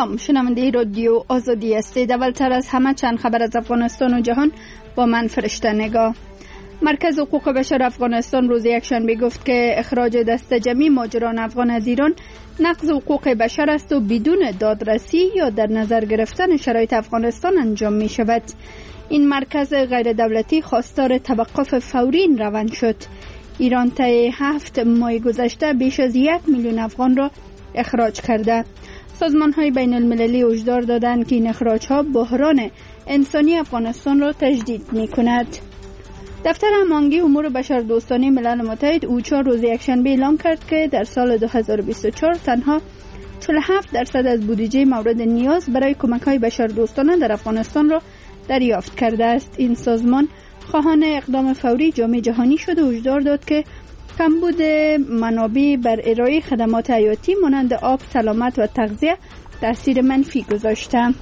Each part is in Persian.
سلام، شنونده رادیو آزادی هستید. اولتر از همه چند خبر از افغانستان و جهان با من فرشته نگاه. مرکز حقوق بشر افغانستان روز یکشنبه گفت که اخراج دست جمعی مهاجران افغان از ایران نقض حقوق بشر است و بدون دادرسی یا در نظر گرفتن شرایط افغانستان انجام می شود. این مرکز غیر دولتی خواستار توقف فوری این روند شد. ایران طی 7 ماه گذشته بیش از 1 میلیون افغان را اخراج کرده. سازمان‌های بین المللی هشدار دادند که این اخراج‌ها بحران انسانی افغانستان را تجدید می‌کند. دفتر هماهنگی امور بشردوستانه ملل متحد اوچا روز یکشنبه اعلام کرد که در سال 2024 تنها 47% از بودجه مورد نیاز برای کمک‌های بشردوستانه در افغانستان را دریافت کرده است. این سازمان خواهان اقدام فوری جامعه جهانی شد و هشدار داد که کمبود منابع بر ارائه خدمات حیاتی مانند آب، سلامت و تغذیه تاثیر منفی گذاشته.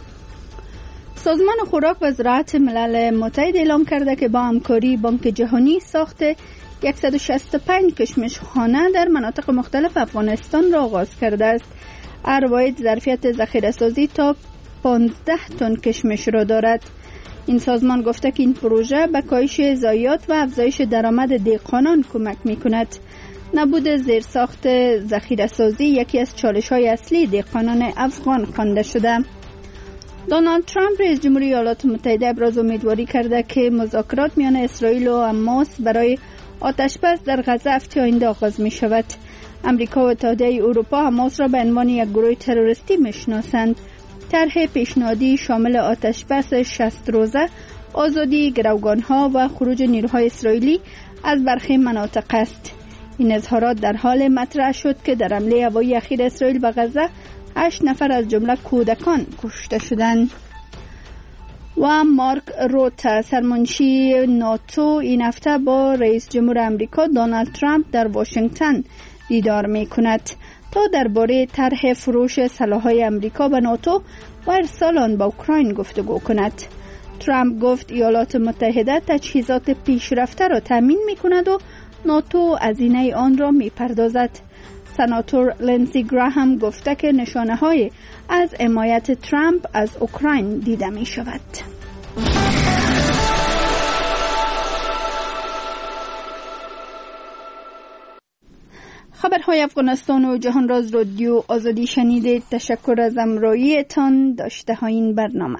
سازمان خوراک و زراعت ملل متحد اعلام کرده که با همکاری بانک جهانی ساخت 165 کشمشخانه در مناطق مختلف افغانستان را آغاز کرده است. هر واحد ظرفیت ذخیره سازی تا 15 تن کشمش را دارد. این سازمان گفته که این پروژه به کاهش ضایعات و افزایش درآمد دهقانان کمک می‌کند. نبود زیرساخت ذخیره‌سازی یکی از چالش‌های اصلی دهقانان افغان خوانده شده. دونالد ترامپ رئیس جمهوری ایالات متحده ابراز امیدواری کرده که مذاکرات میان اسرائیل و حماس برای آتش‌بس در غزه هفته آینده آغاز می‌شود. امریکا و اتحادیه اروپا حماس را به عنوان یک گروه تروریستی می‌شناسند. طرح پیشنهادی شامل آتش‌بس 60 روزه، آزادی گروگان‌ها و خروج نیروهای اسرائیلی از برخی مناطق است. این اظهارات در حال مطرح شد که در حمله هوایی اخیر اسرائیل به غزه 8 نفر از جمله کودکان کشته شدند. و مارک روت سرمنشی ناتو این هفته با رئیس جمهور آمریکا دونالد ترامپ در واشنگتن دیدار می‌کند تا درباره طرح فروش سلاح‌های آمریکا به ناتو و ارسال آن به اوکراین گفتگو کند. ترامپ گفت ایالات متحده تجهیزات پیشرفته را تامین می‌کند و ناتو هزینه آن را می‌پردازد. سناتور لینزی گراهام گفته که نشانه‌های از حمایت ترامپ از اوکراین دیده می‌شود. خبرهای افغانستان و جهان را از رادیو آزادی شنیدید. تشکر از همراهیتان. داشته های این برنامه.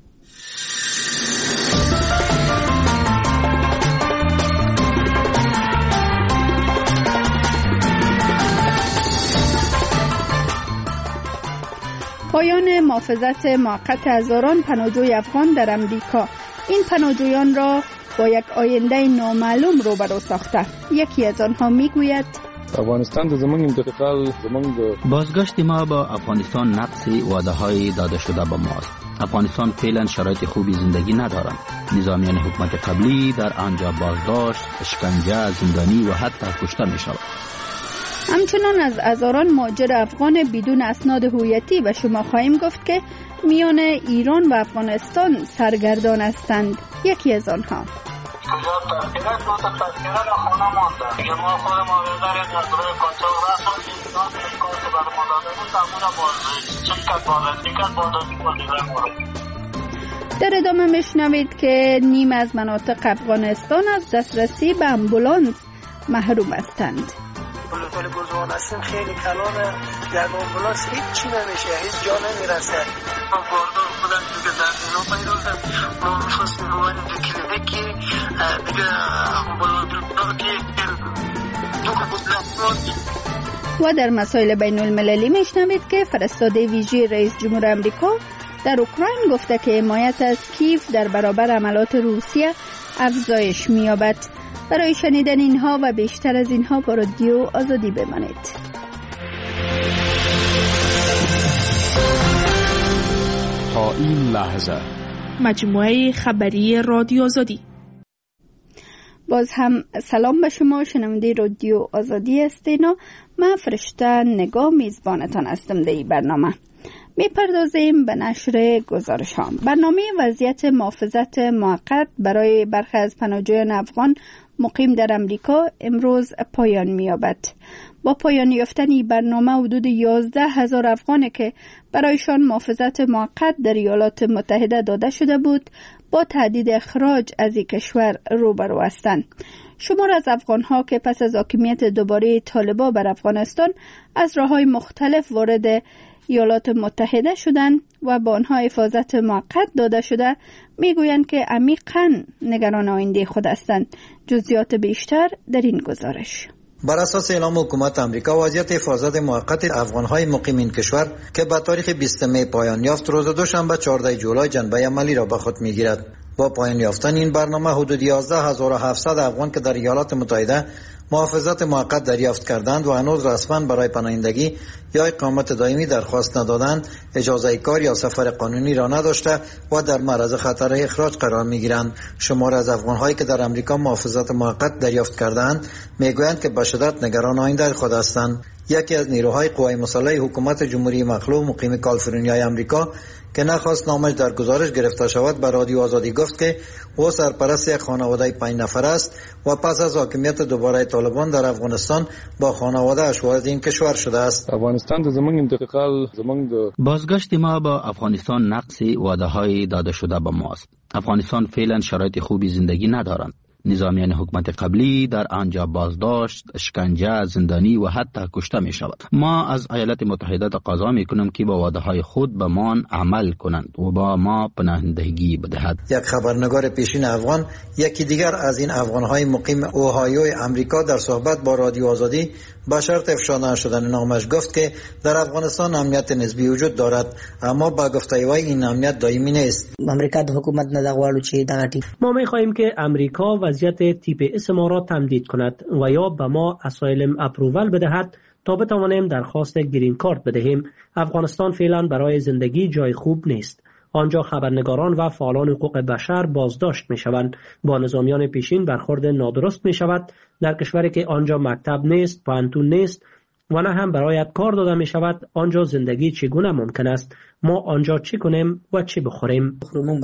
پایان محافظت موقت هزاران پناهجوی افغان در امریکا. این پناهجویان را با یک آینده نامعلوم روبرو ساخته. یکی از آنها میگوید افغانستان د زمونږ انتقال زمونږ بازگشت ما با افغانستان نقص وعده‌های داده شده به ماست. افغانستان فعلا شرایط خوبی زندگی ندارند. نظامیان حکومت قبلی در آنجا بازداشت، شکنجه، زندانی و حتی کشته می‌شوند. همچنان از هزاران مهاجر افغان بدون اسناد هویتی به شما خواهیم گفت که میان ایران و افغانستان سرگردان هستند. یکی از آنها در ادامه میشنوید که نیم از مناطق افغانستان از دسترسی به امبولانس محروم هستند. ولی گزوان هستیم خیلی کلانه، یک آمبولانس هیچ چی نمیشه، هیچ جا نمیرسه. ما باردار خودم دیگه در اینا پیروزم، ما میخواستیم روانی دو کلینیکی دیگه آمبولانس که و در مسائل بین المللی میشنوید که فرستاده ویژه رئیس جمهور آمریکا در اوکراین گفته که حمایت از کیف در برابر حملات روسیه افزایش می‌یابد. برای شنیدن اینها و بیشتر از اینها با رادیو آزادی بمانید. تا این لحظه مجموعه خبری رادیو آزادی. باز هم سلام به شما شنونده رادیو آزادی هستین و من فرشته نگاه میزبانتان هستم در این برنامه. میپردازیم به نشر گزارش ها. برنامه وضعیت محافظت موقت برای برخی از پناهجویان افغان مقیم در امریکا امروز پایان می‌یابد. با پایان یافتن این برنامه حدود 11,000 افغان که برایشان محافظت موقت در ایالات متحده داده شده بود با تهدید اخراج از این کشور روبرو هستند. شمار از افغان‌ها که پس از حاکمیت دوباره طالبان بر افغانستان از راه‌های مختلف وارد ایالات متحده شدند و با آنها حفاظت موقت داده شده میگویند که عمیقاً نگران آینده خود هستند. جزئیات بیشتر در این گزارش. بر اساس اعلام حکومت آمریکا، وضعیت حفاظت موقت افغان‌های مقیم این کشور که به تاریخ 20 می پایان یافت، روز دوشنبه 14 جولای جنبه عملی را به خود می‌گیرد. با پایان یافتن این برنامه حدود 11700 افغان که در ایالات متحده محافظت موقت دریافت کردند و هنوز رسما برای پناهندگی یا اقامت دائمی درخواست ندادند، اجازه کار یا سفر قانونی را نداشته و در معرض خطر اخراج قرار می‌گیرند. شمار از افغان‌هایی که در امریکا محافظت موقت دریافت کردند میگویند که به شدت نگران آینده خود هستند. یکی از نیروهای قوای مسلح حکومت جمهوری مخلوع مقیم کالیفرنیای امریکا که نخواست نامش در گزارش گرفته شود به رادیو آزادی گفت که او سرپرست یک خانواده 5 نفر است و پس از حاکمیت دوباره طالبان در افغانستان با خانواده اش وارد این کشور شده است. افغانستان زمان انتقال بازگشت ما با افغانستان نقص وعده‌های داده شده به ماست. افغانستان فعلا شرایط خوبی زندگی ندارند. نظامیان حکومت قبلی در آنجا بازداشت، شکنجه، زندانی و حتی کشته می شود. ما از ایالات متحده تقاضا می کنیم که با وعده های خود به ما عمل کنند و با ما پناهندگی بدهد. یک خبرنگار پیشین افغان، یکی دیگر از این افغان‌های مقیم اوهایوی امریکا، در صحبت با رادیو آزادی با شرط افشا نشدن نامش گفت که در افغانستان امنیت نسبی وجود دارد، اما با گفته وی این امنیت دائمی نیست. امریکا د حکومت نه دغواړو چې دغه ټیپ ما می‌خواهیم که امریکا وضعیت تیپ اس ما را تمدید کند و یا به ما اسایلم اپروول بدهد تا بتوانیم درخواست گرین کارت بدهیم. افغانستان فعلا برای زندگی جای خوب نیست. آنجا خبرنگاران و فعالان حقوق بشر بازداشت می شوند. با نظامیان پیشین برخورد نادرست می شود. در کشوری که آنجا مکتب نیست، پانتون نیست و نه هم برایت کار داده می شود، آنجا زندگی چگونه ممکن است؟ ما آنجا چی کنیم و چی بخوریم؟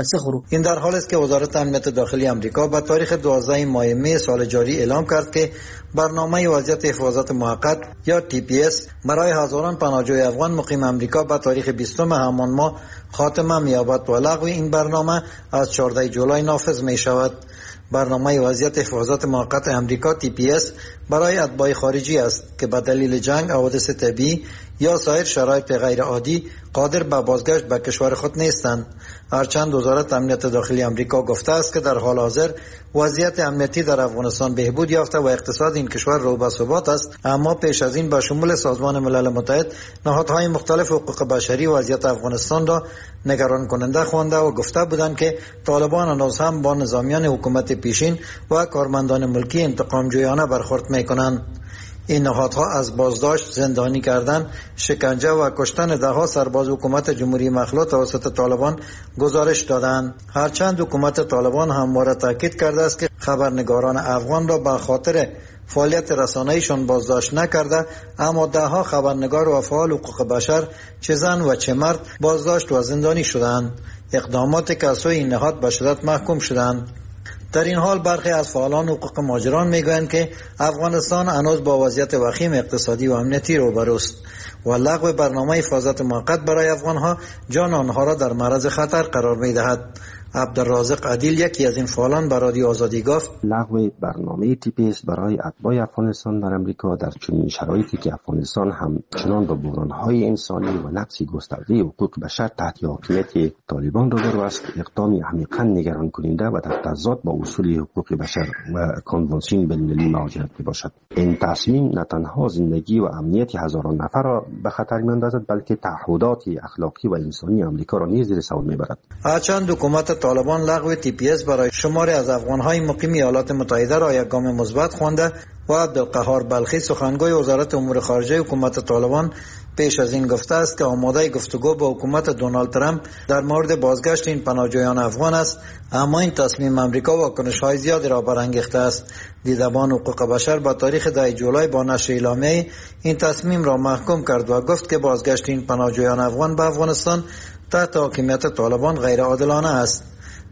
این در حال است که وزارت امنیت داخلی امریکا با تاریخ 12 ماه می سال جاری اعلام کرد که برنامه وضعیت حفاظت موقت یا TPS برای هزاران پناهجوی افغان مقیم امریکا با تاریخ 20 همان ماه خاتمه می‌یابد و لغو این برنامه از 14 جولای نافذ می شود. برنامه وضعیت حفاظت موقت امریکا TPS برای اتباع خارجی است که به دلیل جنگ، حوادث طبیعی یا سایر شرایط غیر عادی قادر به بازگشت به کشور خود نیستند. هرچند وزارت امنیت داخلی امریکا گفته است که در حال حاضر وضعیت امنیتی در افغانستان بهبود یافته و اقتصاد این کشور رو به ثبات است، اما پیش از این به شمول سازمان ملل متحد نهادهای مختلف حقوق بشری وضعیت افغانستان را نگران کننده خوانده و گفته بودند که طالبان هنوز هم با نظامیان حکومت پیشین و کارمندان ملکی انتقام جویانه برخورد می‌کنند. این نهادها از بازداشت، زندانی کردن، شکنجه و کشتن ده‌ها سرباز حکومت جمهوری مخلوع توسط طالبان گزارش دادند. هرچند حکومت طالبان همواره تاکید کرده است که خبرنگاران افغان را به خاطر فعالیت رسانه‌ایشان بازداشت نکرده، اما ده‌ها خبرنگار و فعال حقوق بشر چه زن و چه مرد بازداشت و زندانی شدند. اقداماتی که از سوی این نهاد به شدت محکوم شدند. در این حال برخی از فعالان حقوق مهاجران میگویند که افغانستان هنوز با وضعیت وخیم اقتصادی و امنیتی روبروست و لغو برنامه حفاظت موقت برای افغانها جان آنها را در معرض خطر قرار میدهد. عبدالرازق عدیل، یکی از این فعالان، به رادیو آزادی گفت لغو برنامه TPS برای اتباع افغانستان در امریکا در چنین شرایطی که افغانستان همچنان با بحران‌های انسانی و نقض گسترده حقوق بشر تحت حاکمیت طالبان روبرو است، اقدامی عمیقاً نگران کننده و در تضاد با اصول حقوق بشر و کنوانسیون بین‌المللی مهاجرت میباشد. این تصمیم نه تنها زندگی و امنیت هزاران نفر را به خطر می‌اندازد، بلکه تعهدات اخلاقی و انسانی امریکا را نیز زیر سوال میبرد. هرچند حکومت طالبان لغو TPS برای شماری از افغان‌های مقیم ایالات متحده را یک گام مثبت خوانده و عبدالقهار بلخی، سخنگوی وزارت امور خارجه حکومت طالبان، پیش از این گفته است که آماده گفتگو با حکومت دونالد ترامپ در مورد بازگشت این پناهجویان افغان است، اما این تصمیم امریکا واکنش‌های زیادی را برانگیخته است. دیدبان حقوق بشر با تاریخ 10 جولای با نشر اعلامیه این تصمیم را محکوم کرد و گفت که بازگشت این پناهجویان افغان به افغانستان تحت حاکمیت طالبان غیر عادلانه است.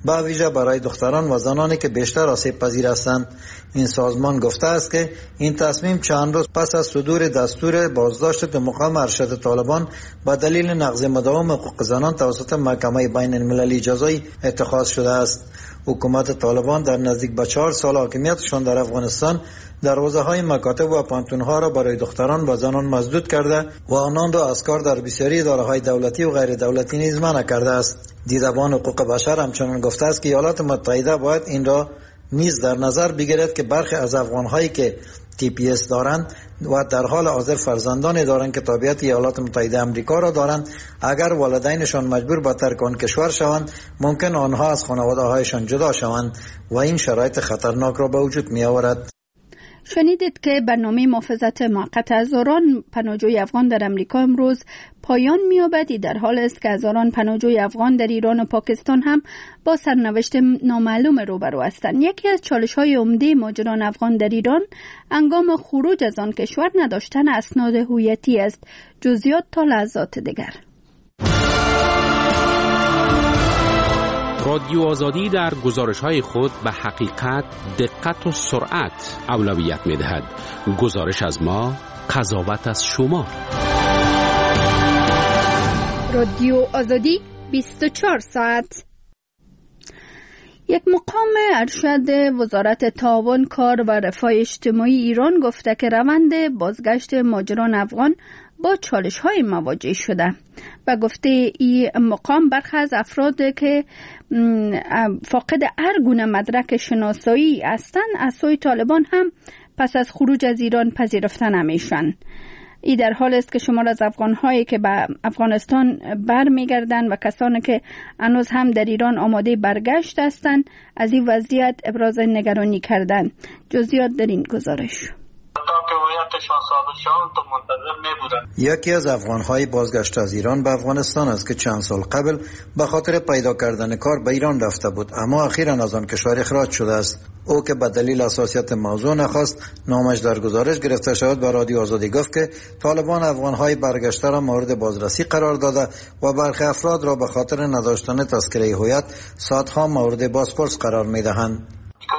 با ویژه برای دختران و زنانی که بیشتر آسیب پذیر هستند. این سازمان گفته است که این تصمیم چند روز پس از صدور دستور بازداشت دو مقام ارشد طالبان با دلیل نقض مداوم حقوق زنان توسط محکمه بین المللی جزایی اتخاذ شده است. حکومت طالبان در نزدیک به 4 سال حاکمیتشان در افغانستان دروازه‌های مکاتب و پانتون‌ها را برای دختران و زنان مسدود کرده و آنان را از کار در بسیاری اداره‌های دولتی و غیر دولتی نیز منع کرده است. دیدبان حقوق بشر همچنین گفته است که ایالات متحده باید این را نیز در نظر بگیرد که برخی از افغان‌هایی که TPS دارند و در حال حاضر فرزندانی دارند که تابعیت ایالات متحده آمریکا را دارند، اگر والدینشان مجبور به ترک آن کشور شوند ممکن آنها از خانواده‌هایشان جدا شوند و این شرایط خطرناک را به وجود می آورد. شنیدید که برنامه محافظت موقت هزاران پناهجوی افغان در امریکا امروز پایان می‌یابد. در حال است که هزاران پناهجوی افغان در ایران و پاکستان هم با سرنوشت نامعلوم روبرو هستند. یکی از چالش‌های عمده مهاجران افغان در ایران هنگام خروج از آن کشور نداشتن اسناد هویتی است. جزئیات تا لحظات دیگر. رادیو آزادی در گزارش‌های خود به حقیقت، دقت و سرعت اولویت می‌دهد. گزارش از ما، قضاوت از شما. رادیو آزادی 24 ساعت. یک مقام ارشد وزارت تعاون، کار و رفاه اجتماعی ایران گفته که روند بازگشت مهاجران افغان با چالش‌های مواجه شده. و گفته این مقام برخی از افراد که فاقد هر گونه مدرک شناسایی هستند از سوی طالبان هم پس از خروج از ایران پذیرفته نمیشن. این در حال است که شمار از افغان‌هایی که به افغانستان برمیگردند و کسانی که هنوز هم در ایران آماده برگشت هستند از این وضعیت ابراز نگرانی کردند. جزئیات در این گزارش. یکی از افغان‌های بازگشت از ایران به افغانستان است که چند سال قبل به خاطر پیدا کردن کار به ایران رفته بود اما اخیراً از آن کشور اخراج شده است. او که به دلیل حساسیت موضوع نخواست نامش در گزارش گرفته شود به رادیو آزادی گفت که طالبان افغان‌های برگشته را مورد بازرسی قرار داده و برخی افراد را به خاطر نداشتن تذکره هویت ساعت‌ها مورد بازپرس قرار می‌دهند.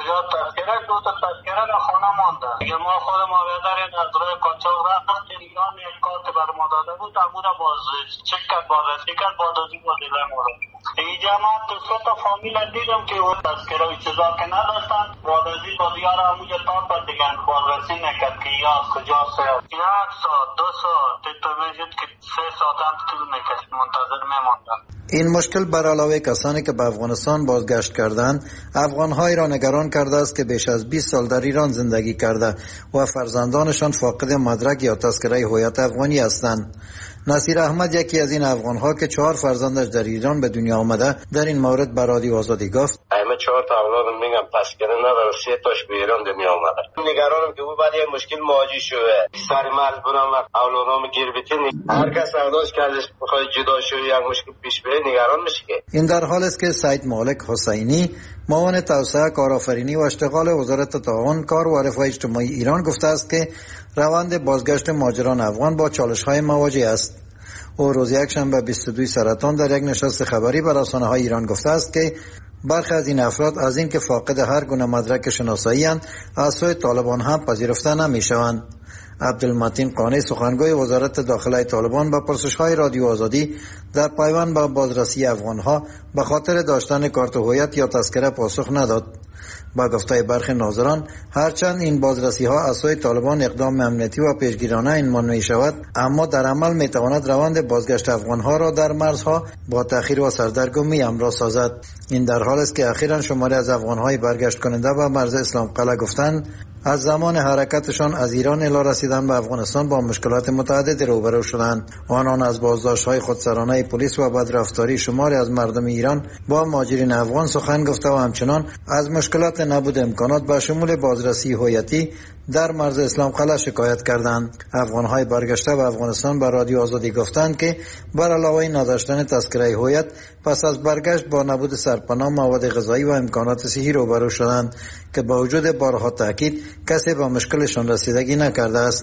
تذکره در خانه مانده. دیگه ما خودم آورداریم از روی قاچاق رفتیم ایران، یک کارت بر ما داده بود امونه باز چک کرد بازرسی کرد بعد از این وزیله مورد اینجا ما تو 3 تا فامیل دیدم که اون تذکره و چیزا که نداشتن بعد از این بازیار همونجا تاپ دیگه بازرسی نکرد که یا کجا ساعت 1 ساعت 2 ساعت تو میشد که 3 ساعت هم طول میکشید منتظر میماندن. این مشکل بر علاوه کسانی که به افغانستان بازگشت کردند افغان‌های را نگران کرده است که بیش از 20 سال در ایران زندگی کرده و فرزندانشان فاقد مدرک یا تذکره هویت افغانی هستند. نصیر احمد یکی از این افغان‌ها که 4 فرزندش در ایران به دنیا آمده در این مورد به رادیو آزادی گفت همه 4 تا اولادم میگم تذکره نداره 3 تاش به ایران دنیا آمده. نگرانم که او بعد یک مشکل مواجه شده سر مجبورم اولادام گیر بتین هر کس اقداش کردش بخواد جدا شه یک مشکل پیش بره نگران میشه. این در حال است که سید مالک حسینی معاون توسعه کارآفرینی و اشتغال وزارت تعاون کار و رفاه اجتماعی ایران گفته است که روند بازگشت مهاجران افغان با چالش‌های مواجه است. او روز یکشنبه 22 سرطان در یک نشست خبری به رسانه‌های ایران گفته است که برخی از این افراد از این که فاقد هر گونه مدرک شناسایی اند از سوی طالبان هم پذیرفته نمی‌شوند. عبدالمتین قانی سخنگوی وزارت داخله طالبان به پرسش‌های رادیو آزادی در پیوند به بازرسی افغان‌ها به خاطر داشتن کارت هویت یا تذکره پاسخ نداد. با گفته برخی ناظران هرچند این بازرسی‌ها از سوی طالبان اقدام امنیتی و پیشگیرانه عنوان می‌شود اما در عمل می‌تواند روند بازگشت افغان‌ها را در مرزها با تأخیر و سردرگمی همراه سازد. این در حال است که اخیراً شماری از افغان‌های برگشت کننده به مرز اسلام قلعه گفتند از زمان حرکتشان از ایران الی رسیدن به افغانستان با مشکلات متعددی روبرو شدند. آنان از بازداشت‌های خودسرانه پلیس و بدرفتاری شماری از مردم ایران با مهاجرین افغان سخن گفته و همچنان از مشکلات نبود امکانات به شمول بازرسی هویتی در مرز اسلام قلعه شکایت کردند. افغان‌های برگشته به افغانستان به رادیو آزادی گفتند که بر علاوه نداشتن تذکره هویت پس از برگشت با نبود سرپناه، مواد غذایی و امکانات صحی روبرو شدند که با وجود بارها تاکید کسی به مشکلشان رسیدگی نکرده است.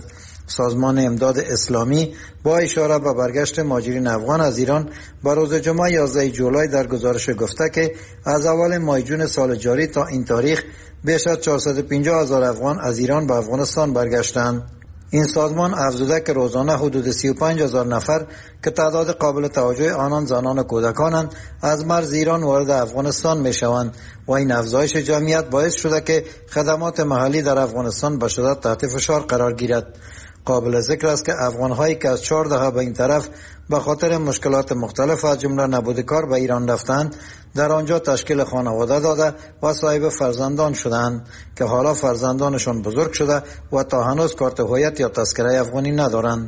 سازمان امداد اسلامی با اشاره به برگشت مهاجرین افغان از ایران به روز جمعه 11 جولای در گزارش گفته که از اول ماه جون سال جاری تا این تاریخ بیش از 450,000 افغان از ایران به افغانستان برگشتند. این سازمان افزوده که روزانه حدود 35,000 نفر که تعداد قابل توجه آنان زنان و کودکانند از مرز ایران وارد افغانستان می شوند و این افزایش جمعیت باعث شده که خدمات محلی در افغانستان به شدت تحت فشار قرار گیرد. قابل ذکر است که افغان‌هایی که از 4 دهه به این طرف به خاطر مشکلات مختلف از جمله نبود کار به ایران رفتند، در آنجا تشکیل خانواده داده و صاحب فرزندان شدند که حالا فرزندانشان بزرگ شده و تا هنوز کارت هویت یا تذکره افغانی ندارند.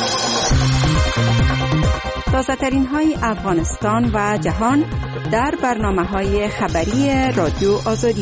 تازه‌ترین های افغانستان و جهان در برنامه‌های خبری رادیو آزادی.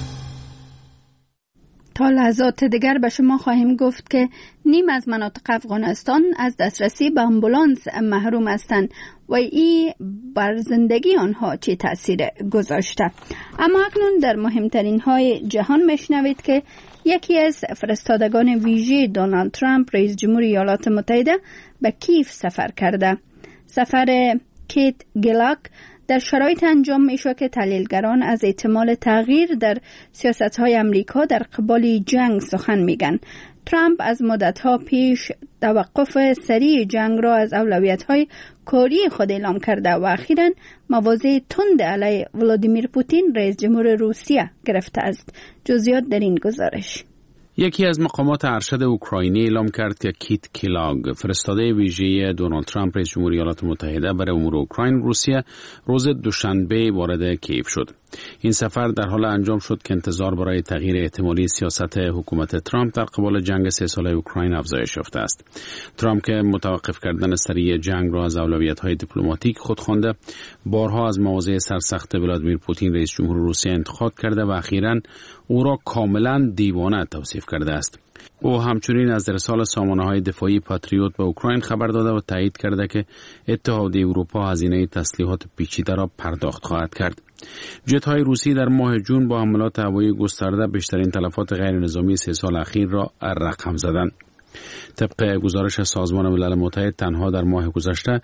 تا لحظات دیگر به شما خواهیم گفت که نیم از مناطق افغانستان از دسترسی به آمبولانس محروم هستند و این بر زندگی آنها چه تاثیر گذاشته. اما اکنون در مهمترین های جهان میشنوید که یکی از فرستادگان ویژه دونالد ترامپ رئیس جمهوری ایالات متحده به کیف سفر کرده. سفر کیت گلاک در شرایط انجام می شود که تحلیلگران از احتمال تغییر در سیاست‌های امریکا در قبال جنگ سخن میگن. ترامپ از مدت‌ها پیش توقف سریع جنگ را از اولویت‌های کاری خود اعلام کرده و اخیراً مواضع تند علیه ولادیمیر پوتین رئیس جمهور روسیه گرفته است. جزئیات در این گزارش. یکی از مقامات ارشد اوکراینی اعلام کرد که کیت کلاگ فرستاده ویژه دونالد ترامپ رئیس جمهوری ایالات متحده برای امور اوکراین روسیه روز دوشنبه وارد کیف شد. این سفر در حال انجام شد که انتظار برای تغییر احتمالی سیاست حکومت ترامپ در قبال جنگ 3 ساله اوکراین افزایش یافته است. ترامپ که متوقف کردن سریع جنگ را از اولویت‌های دیپلماتیک خود خوانده، بارها از مواضع سرسخت ولادیمیر پوتین رئیس جمهور روسیه انتقاد کرده و اخیراً او را کاملا دیوانه توصیف کرده است. او همچنین از ارسال سامانه‌های دفاعی پاتریوت به اوکراین خبر داده و تایید کرده که اتحادیه اروپا هزینه تسلیحات پیچیده را پرداخت خواهد کرد. جت‌های روسی در ماه جون با حملات هوایی گسترده بیشترین تلفات غیرنظامی 3 سال اخیر را رقم زدند. طبق گزارش سازمان ملل متحد تنها در ماه گذشته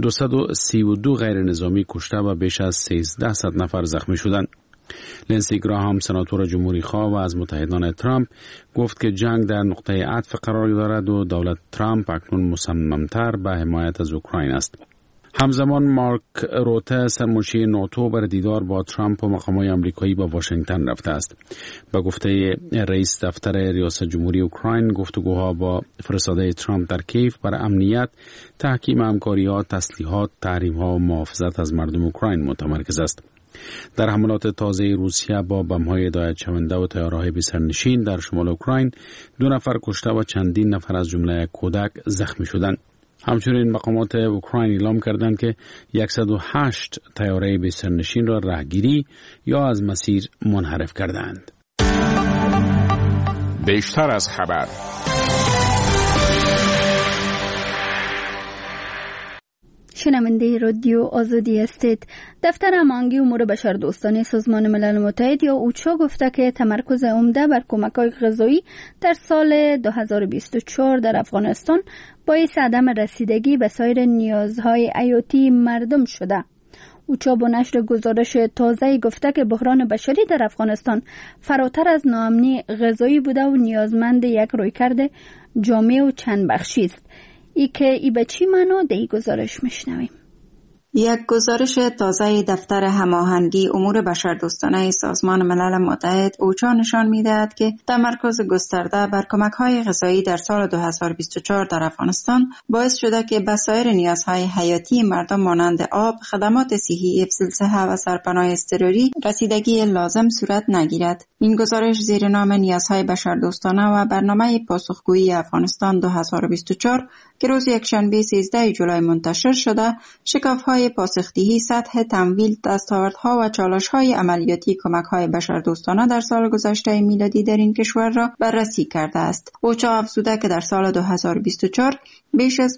232 غیرنظامی کشته و بیش از 1300 نفر زخمی شدند. لنسی گراهام سناتور جمهوری خواه و از متحدان ترامپ گفت که جنگ در نقطه عطف قرار دارد و دولت ترامپ اکنون مصممتر به حمایت از اوکراین است. همزمان مارک روته سرمنشی ناتو بر دیدار با ترامپ و مقامات آمریکایی به واشنگتن رفته است. به گفته رئیس دفتر ریاست جمهوری اوکراین، گفتگوها با فرستاده ترامپ در کیف بر امنیت، تحکیم همکاری‌ها، تسلیحات، تحریم‌ها و محافظت از مردم اوکراین متمرکز است. در حملات تازه روسیه با بم‌های هدایت شونده و طیاره‌های بی‌سرنشین در شمال اوکراین 2 نفر کشته و چندین نفر از جمله کودک زخمی شدند. همچنین مقامات اوکراین اعلام کردند که 108 طیاره بی‌سرنشین را راهگیری یا از مسیر منحرف کردند. بیشتر از خبر. شنونده رادیو آزادی هستید. دفتر هماهنگی امور بشردوستانه سازمان ملل متحد یا اوچا گفته که تمرکز عمده بر کمک‌های غذایی در سال 2024 در افغانستان باعث عدم رسیدگی به سایر نیازهای حیاتی مردم شده. اوچا با نشر گزارش تازه‌ای گفته که بحران بشری در افغانستان فراتر از ناامنی غذایی بوده و نیازمند یک رویکرد جامع و چند بخشی است. ای به چی معنا در این گزارش میشنویم؟ یک گزارش تازه دفتر هماهنگی امور بشردوستانه سازمان ملل متحد اوچا نشان می‌دهد که تمرکز گسترده بر کمک‌های غذایی در سال 2024 در افغانستان باعث شده که به سایر نیازهای حیاتی مردم مانند آب، خدمات صحی، حفظ الصحه و سرپناه اضطراری رسیدگی لازم صورت نگیرد. این گزارش زیر نام نیازهای بشردوستانه و برنامه پاسخگویی افغانستان 2024 که روز یکشنبه 13 جولای منتشر شده، شکاف‌های برای پاسخ‌دهی سطح تمویل، دستاوردها و چالش‌های عملیاتی کمک‌های بشردوستانه در سال گذشته میلادی در این کشور را بررسی کرده است. اوچا افزوده که در سال 2024 بیش از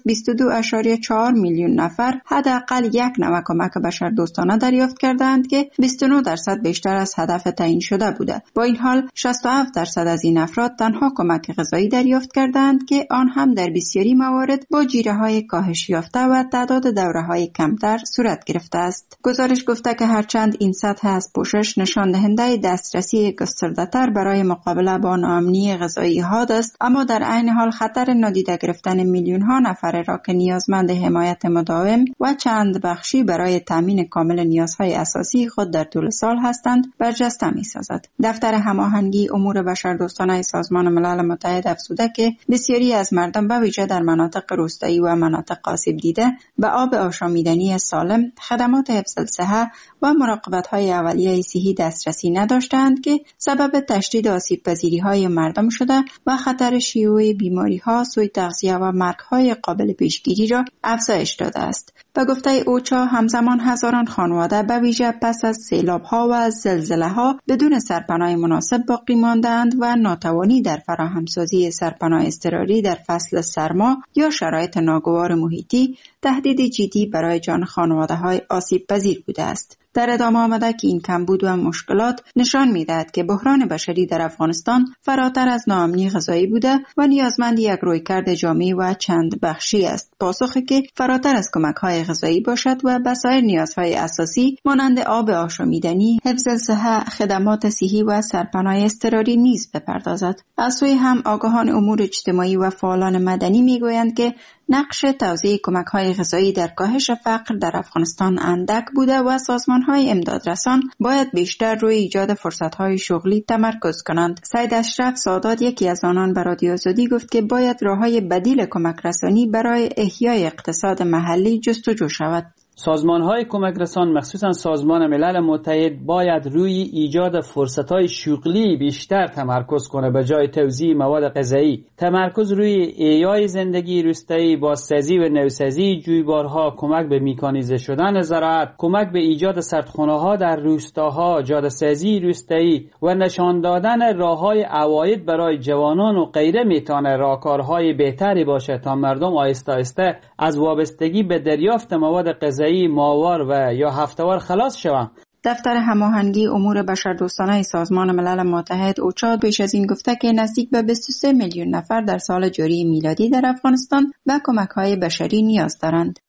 22.4 میلیون نفر حداقل یک نوع کمک بشردوستانه دریافت کردند که 29% بیشتر از هدف تعیین شده بوده. با این حال 67% از این افراد تنها کمک غذایی دریافت کردند که آن هم در بسیاری موارد با جیره‌های کاهش یافته و تعداد دوره‌های کمتر صورت گرفته است. گزارش گفته که هرچند این سطح از پوشش نشان دهنده دسترسی گسترده‌تر برای مقابله با ناامنی غذایی ها است، اما در عین حال خطر نادیده گرفتن میلیون‌ها نفر را که نیازمند حمایت مداوم و چند بخشی برای تامین کامل نیازهای اساسی خود در طول سال هستند برجسته می‌سازد. دفتر هماهنگی امور بشردوستانه سازمان ملل متحد افزوده که بسیاری از مردم به ویژه در مناطق روستایی و مناطق آسیب دیده به آب آشامیدنی سالم، خدمات حفظ الصحه و مراقبت‌های اولیه صحی دسترسی نداشتند که سبب تشدید آسیب‌پذیری‌های مردم شده و خطر شیوع بیماری‌ها، سوء تغذیه و مرگ‌های قابل پیشگیری را افزایش داده است. به گفته اوچا همزمان هزاران خانواده به ویژه پس از سیلاب‌ها و زلزله‌ها بدون سرپناه مناسب باقی مانده‌اند و ناتوانی در فراهمسازی سرپناه اضطراری در فصل سرما یا شرایط ناگوار محیطی تهدید جدی برای جان خانواده‌های آسیب‌پذیر بوده است. در ادامه آمده که این کمبود و مشکلات نشان می‌دهد که بحران بشری در افغانستان فراتر از ناامنی غذایی بوده و نیازمند یک رویکرد جامع و چند بخشی است، پاسخی که فراتر از کمک‌های غذایی باشد و به سایر نیازهای اساسی مانند آب آشامیدنی، حفظ صحه، خدمات صحی و سرپناه اضطراری نیز بپردازد. از سوی هم آگاهان امور اجتماعی و فعالان مدنی می‌گویند که نقش توزیع کمک‌های غذایی در کاهش فقر در افغانستان اندک بوده و سازمان‌های امدادرسان باید بیشتر روی ایجاد فرصت‌های شغلی تمرکز کنند. سید اشرف سادات، یکی از آنان، به رادیو آزادی گفت که باید راه‌های بدیل کمک رسانی برای احیای اقتصاد محلی جستجو شود. سازمان‌های کمک رسان مخصوصاً سازمان ملل متحد باید روی ایجاد فرصت‌های شغلی بیشتر تمرکز کنه به جای توزیع مواد غذایی. تمرکز روی احیای زندگی روستایی، بازسازی و نوسازی جویبارها، کمک به مکانیزه شدن زراعت، کمک به ایجاد سردخانه‌ها در روستاها، جاده‌سازی روستایی و نشان دادن راه‌های عواید برای جوانان و غیره میتونه راهکارهای بهتری باشه تا مردم آهسته آهسته از وابستگی به دریافت مواد غذایی ماهوار و یا هفته‌وار خلاص شوند. دفتر هماهنگی امور بشردوستانه سازمان ملل متحد اوچا پیش از این گفته که نزدیک به 23 میلیون نفر در سال جاری میلادی در افغانستان به کمک‌های بشری نیاز دارند.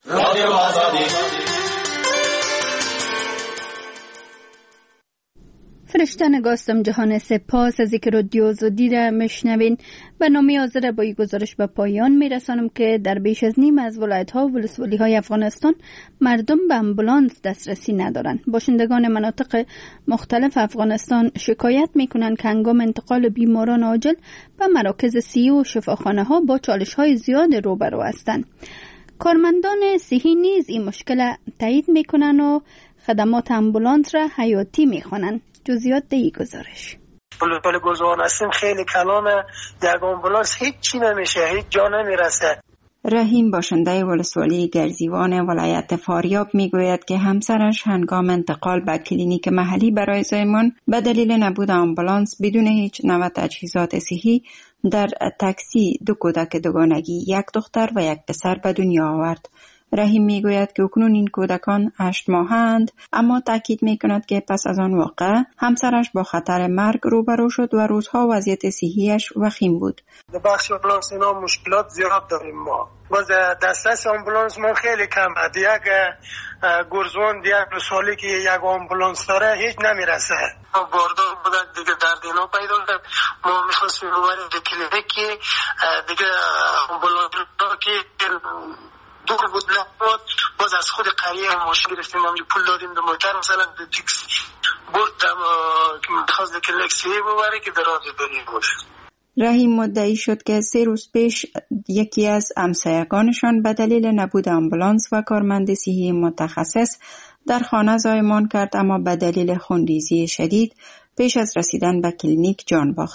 فرشته نگاستم جهان، سپاس از اینکه رادیو آزادی را میشنوین. برنامه حاضر با این گزارش به پایان میرسانم که در بیش از نیم از ولایت‌ها و ولسوالی‌های افغانستان مردم به امبولانس دسترسی ندارند. باشندگان مناطق مختلف افغانستان شکایت میکنند که هنگام انتقال بیماران عاجل به مراکز صحی و شفاخانه‌ها با چالش‌های زیاد روبرو هستند. کارمندان صحی نیز این مشکل تایید میکنند و خدمات امبولانس را حیاتی میخوانند. جزئیات دی گزارش. پل گلزار هستیم خیلی کلانه، یک آمبولانس هیچ چی نمیشه، هیچ جا نمیرسه. رحیم باشنده ولسوالی گرزیوان ولایت فاریاب میگوید که همسرش هنگام انتقال به کلینیک محلی برای زایمان به دلیل نبود آمبولانس بدون هیچ نوع تجهیزات صحی در تاکسی 2 کودک دوگانگی، 1 دختر و 1 پسر به دنیا آورد. رحیم میگوید که اکنون این کودکان 8 ماهند، اما تاکید میکند که پس از آن واقع همسرش با خطر مرگ روبرو شد و روزها وضعیت صحیش وخیم بود. در بخش آمبولانس اینا مشکلات زیاد داریم ما. باز دسترس آمبولانس ما خیلی کم است. یک گرزوان یک سالی که یک آمبولانس داره هیچ نمیرسه. باردار بودن دیگه درد اینا پیدا کرد. ما میخواستیم ببریم به کلینیک که دیگه آمبولانس که دور بود لحظات باز از خود قریه هم مشکل گرفتیم، همجور پول دادیم به موتر مثلا به تکسی بردم که میخواست کلینیک صحی ببره که در راه بریم باشه. رحیم مدعی شد که 3 روز پیش یکی از همسایگانشان به دلیل نبود آمبولانس و کارمند صحی متخصص در خانه زایمان کرد، اما به دلیل خونریزی شدید پیش از رسیدن به کلینیک جان باخت.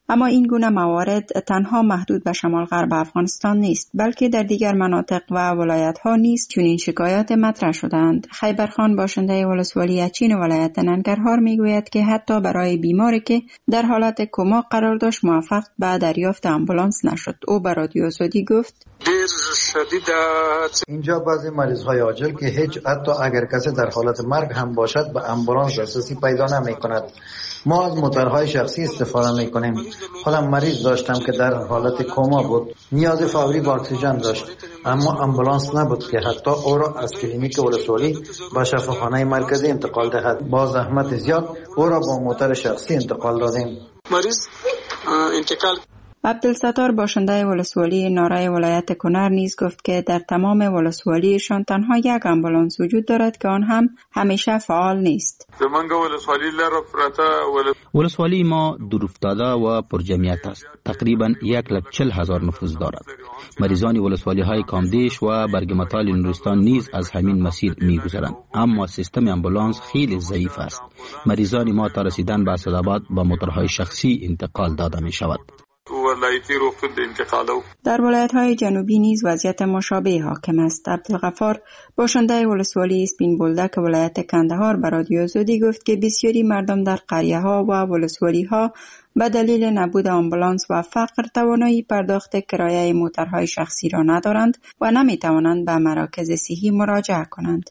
اما این گونه موارد تنها محدود به شمال غرب افغانستان نیست، بلکه در دیگر مناطق و ولایت‌ها نیز چنین شکایات مطرح شدند. خیبرخان باشنده ولسوالی اچین ولایت ننگرهار میگوید که حتی برای بیماری که در حالت کما قرار داشت موفق به دریافت آمبولانس نشد. او به رادیو آزادی گفت: اینجا بعضی مریض‌های عاجل که هیچ حتی اگر کسی در حالت مرگ هم باشد به آمبولانس دسترسی پیدا نمی‌کند. ما از موتورهای شخصی استفاده می‌کنیم. خودم مریض داشتم که در حالت کما بود، نیاز فوری به اکسیژن داشت، اما آمبولانس نبود که حتی او را از کلینیک ولسوالی به شفاخانه مرکزی انتقال دهد. با زحمت زیاد او را با موتور شخصی انتقال دادیم. مریض انتقال. عبدالستار باشنده ولسوالی نارای ولایت کنر نیز گفت که در تمام ولسوالیشان تنها یک آمبولانس وجود دارد که آن هم همیشه فعال نیست. ولسوالی ما دورافتاده و پرجمعیت است. تقریبا 140,000 نفوذ دارد. مریضان ولسوالی های کامدیش و برگمتال نورستان نیز از همین مسیر می‌گذرند، اما سیستم آمبولانس خیلی ضعیف است. مریضان ما تا رسیدن به اسدآباد با موتورهای شخصی انتقال داده می‌شود. در ولایت‌های جنوبی نیز وضعیت مشابه حاکم است. عبدالغفار باشنده ولسوالی اسپین بولدک ولایت کندهار به رادیو آزادی گفت که بسیاری مردم در قریه‌ها و ولسوالی‌ها به دلیل نبود آمبولانس و فقر توانایی پرداخت کرایه موتورهای شخصی را ندارند و نمی‌توانند به مراکز صحی مراجعه کنند.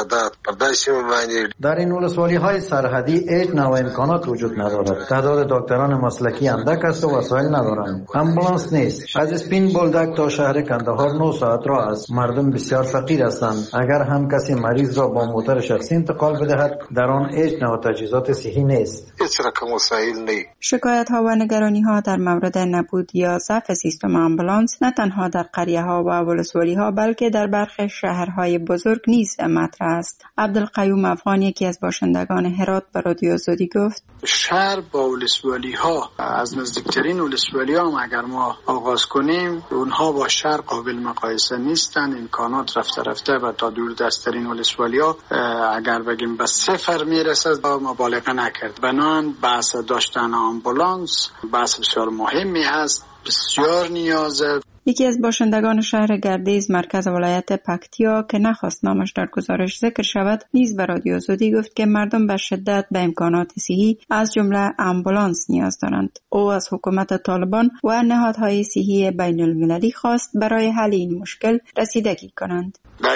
در این ولسوالی‌های سرحدی هیچ نوع امکانات وجود ندارد. تعداد دکتران مسلکی اندک است و وسایل ندارند. آمبولانس نیست. از اسپین بولدک تا شهر کندهار 9 ساعت راه است. مردم بسیار فقیر هستند. اگر هم کسی مریض را با موتور شخصی انتقال بدهد، در آن هیچ نوع تجهیزات صحی نیست. شکایت‌ها و نگرانی‌ها در مورد نبود یا ضعف سیستم آمبولانس نه تنها در قریه‌ها و ولسوالی‌ها بلکه در برخی شهرهای بزرگ نیز مطرح است. عبدالقیوم افغان یکی از باشندگان هرات به رادیو آزادی گفت: شهر با ولسوالی‌ها از نزدیکترین ولسوالی‌ها هم اگر ما آغاز کنیم، اونها با شهر قابل مقایسه نیستند. امکانات رفته و تا دور دستترین ولسوالی‌ها اگر بگیم به صفر میرسه مبالغه نکرد. بنان بحث داشتن آمبولانس بحث بسیار مهمی است، بسیار نیازه. یکی از باشندگان شهر گردیز مرکز ولایت پکتیا که نخواست نامش در گزارش ذکر شود نیز به رادیو آزادی گفت که مردم به شدت به امکانات صحی از جمله آمبولانس نیاز دارند. او از حکومت طالبان و نهادهای صحی بین المللی خواست برای حل این مشکل رسیدگی کنند.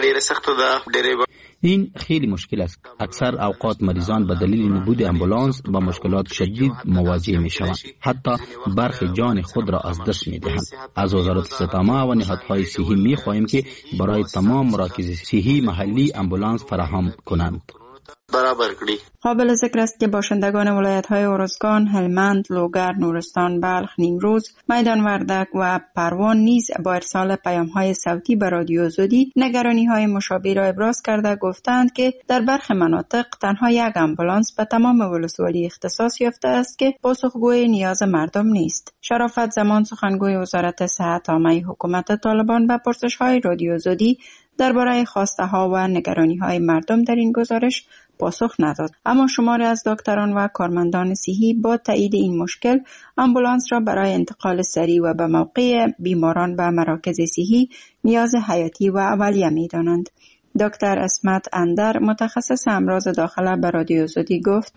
این خیلی مشکل است. اکثر اوقات مریضان به دلیل نبود آمبولانس با مشکلات شدید مواجه می شوند. حتی برخی جان خود را از دست می دهند. از وزارت استدامه و نهادهای صحی می خواهیم که برای تمام مراکز صحی محلی آمبولانس فراهم کنند. قابل ذکر است که باشندگان ولایت‌های ارزگان، هلمند، لوگر، نورستان، بلخ، نیمروز، میدان وردک و پروان نیز با ارسال پیام‌های صوتی به رادیو آزادی نگرانی‌های مشابه را ابراز کرده گفتند که در برخی مناطق تنها یک آمبولانس به تمام ولسوالی اختصاص یافته است که پاسخگوی نیاز مردم نیست. شرافت زمان سخنگوی وزارت صحت عامه حکومت طالبان به پرسش‌های رادیو آزادی درباره خواسته‌ها و نگرانی‌های مردم در این گزارش پاسخ نداد. اما شماری از دکتران و کارمندان صحی با تایید این مشکل آمبولانس را برای انتقال سریع و به موقع بیماران به مراکز صحی نیاز حیاتی و اولیه می‌دانند. دکتر اسمت اندر متخصص امراض داخله به رادیو آزادی گفت: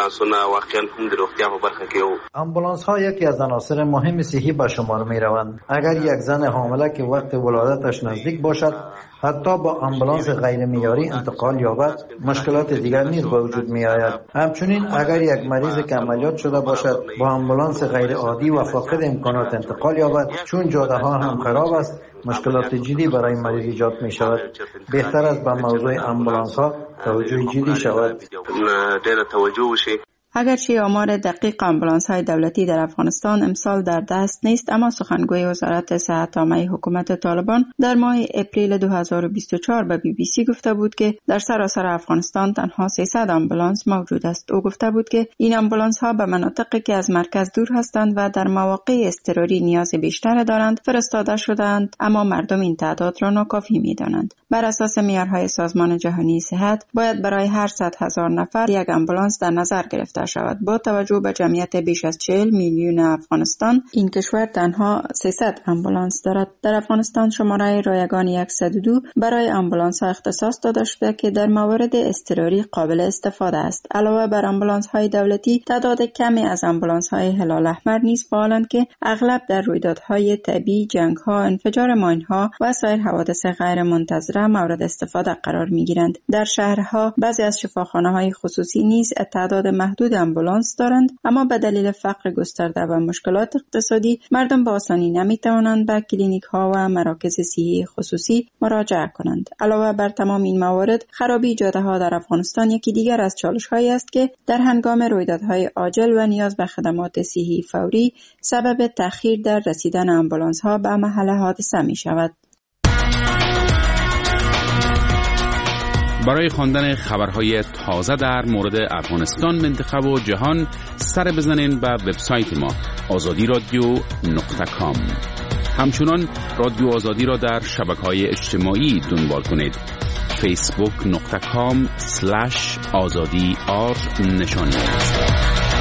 آمبولانس ها یکی از عناصر مهم صحی به شمار می روند. اگر یک زن حامله که وقت ولادتش نزدیک باشد حتی با آمبولانس غیر معیاری انتقال یابد، مشکلات دیگر نیز به وجود می آید. همچنین اگر یک مریض که عملیات شده باشد با آمبولانس غیر عادی و فاقد امکانات انتقال یابد، چون جاده ها هم خراب است، مشکلات جدی برای مریض ایجاد می شود. بهتر است به موضوع آمبولانس ها توجه جدی شود. اگرچه آمار دقیق آمبولانس‌های دولتی در افغانستان امسال در دست نیست، اما سخنگوی وزارت صحت عامه حکومت طالبان در ماه اپریل 2024 به BBC گفته بود که در سراسر افغانستان تنها 300 آمبولانس موجود است. او گفته بود که این آمبولانس‌ها به مناطقی که از مرکز دور هستند و در مواقع اضطراری نیاز بیشتر دارند فرستاده شدند، اما مردم این تعداد را ناکافی می‌دانند. بر اساس معیارهای سازمان جهانی صحت باید برای هر 100,000 نفر یک آمبولانس در نظر گرفته شناخته شود. با توجه به جمعیت بیش از 40 میلیون افغانستان، این کشور تنها 300 آمبولانس دارد. در افغانستان شماره رایگان 102 برای آمبولانس ها اختصاص داده شده که در موارد اضطراری قابل استفاده است. علاوه بر آمبولانس های دولتی، تعداد کمی از آمبولانس های هلال احمر نیز فعالند که اغلب در رویدادهای طبیعی، جنگ ها، انفجار ماین ها و سایر حوادث غیر منتظره مورد استفاده قرار می گیرند. در شهرها بعضی از شفاخانه های خصوصی نیز تعداد محدود آمبولانس دارند، اما به دلیل فقر گسترده و مشکلات اقتصادی مردم با آسانی نمی توانند به کلینیک ها و مراکز صحی خصوصی مراجعه کنند. علاوه بر تمام این موارد، خرابی جاده ها در افغانستان یکی دیگر از چالش هایی است که در هنگام رویدادهای عاجل و نیاز به خدمات صحی فوری سبب تأخیر در رسیدن آمبولانس ها به محل حادثه می شود. برای خواندن خبرهای تازه در مورد افغانستان، منطقه و جهان سر بزنین به وبسایت ما azadiradio.com. همچنان رادیو آزادی را در شبکه‌های اجتماعی دنبال کنید. facebook.com/azadi_r نشانی است.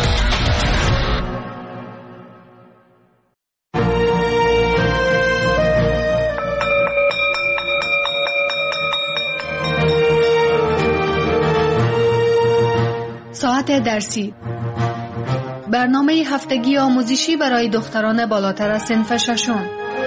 ساعت درسی، برنامه هفتگی آموزشی برای دختران بالاتر از صنف ششم.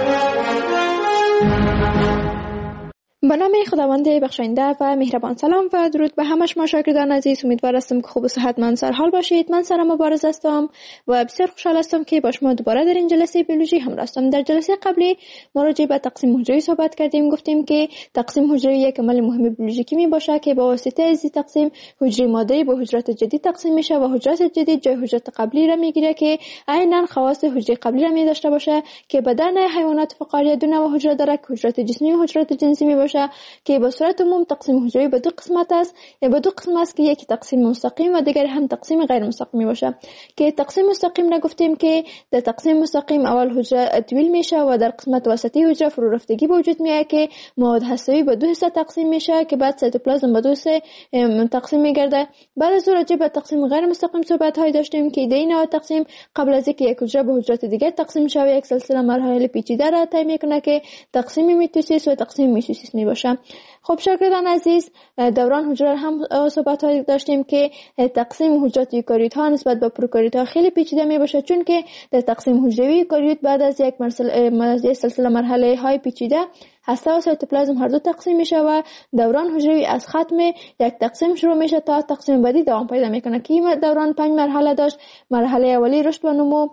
به نام خداوند بخشاینده و مهربان. سلام و درود به همه شما شاگردان عزیز. امیدوار هستم که خوب و صحتمند سرحال باشید. من سارا مبارز هستم و بسیار خوشحال هستم که با شما دوباره در این جلسه بیولوژی همراه هستم. در جلسه قبلی ما راجع به تقسیم حجروی صحبت کردیم. گفتیم که تقسیم حجروی یک عمل مهم بیولوژیکی می باشه که با واسطه از تقسیم حجره مادری به حجرات جدید تقسیم میشه و حجرات جدید جای حجرات قبلی را میگیره که عیناً خواص حجره قبلی را می داشته باشه که بدن حیوانات فقاریه دو نوع حجره داره که حجرات جسمی و حجرات جنسی می باشه که به صورت عموم تقسیم حجروی به دو قسمت است. به دو قسم است که یکی تقسیم مستقیم و دیگری هم تقسیم غیر مستقیم باشه. که تقسیم مستقیم را گفتیم که در تقسیم مستقیم اول حجره طویل میشه و در قسمت وسطی حجره فرو رفتگی به وجود میاد که مواد هسته‌ای به دو حصه تقسیم میشه که بعد سایتوپلازم به دو حصه تقسیم میگرده. بعد از راجع به تقسیم غیر مستقیم صحبت های داشتیم که ایده نوع تقسیم قبل از اینکه یک حجره به حجرات دیگر تقسیم شه یک سلسله مراحل پیچیده را طی میکنه که تقسیم میتوسیس و تقسیم میتوسیس میباشه. خب شاگردان عزیز، دوران حجره هم صحبت های داشتیم که تقسیم حجرات یوکاریوت ها نسبت به پروکاریوت ها خیلی پیچیده می باشه، چون که در تقسیم حجروی یوکاریوت بعد از یک سلسله مرحله های پیچیده هسته و سایتوپلازم هر دو تقسیم میشه و دوران حجروی از ختم یک تقسیم شروع میشه تا تقسیم بعدی دوام پیدا میکنه که این دوران 5 مرحله داشت. مرحله اولی رشد و نمو،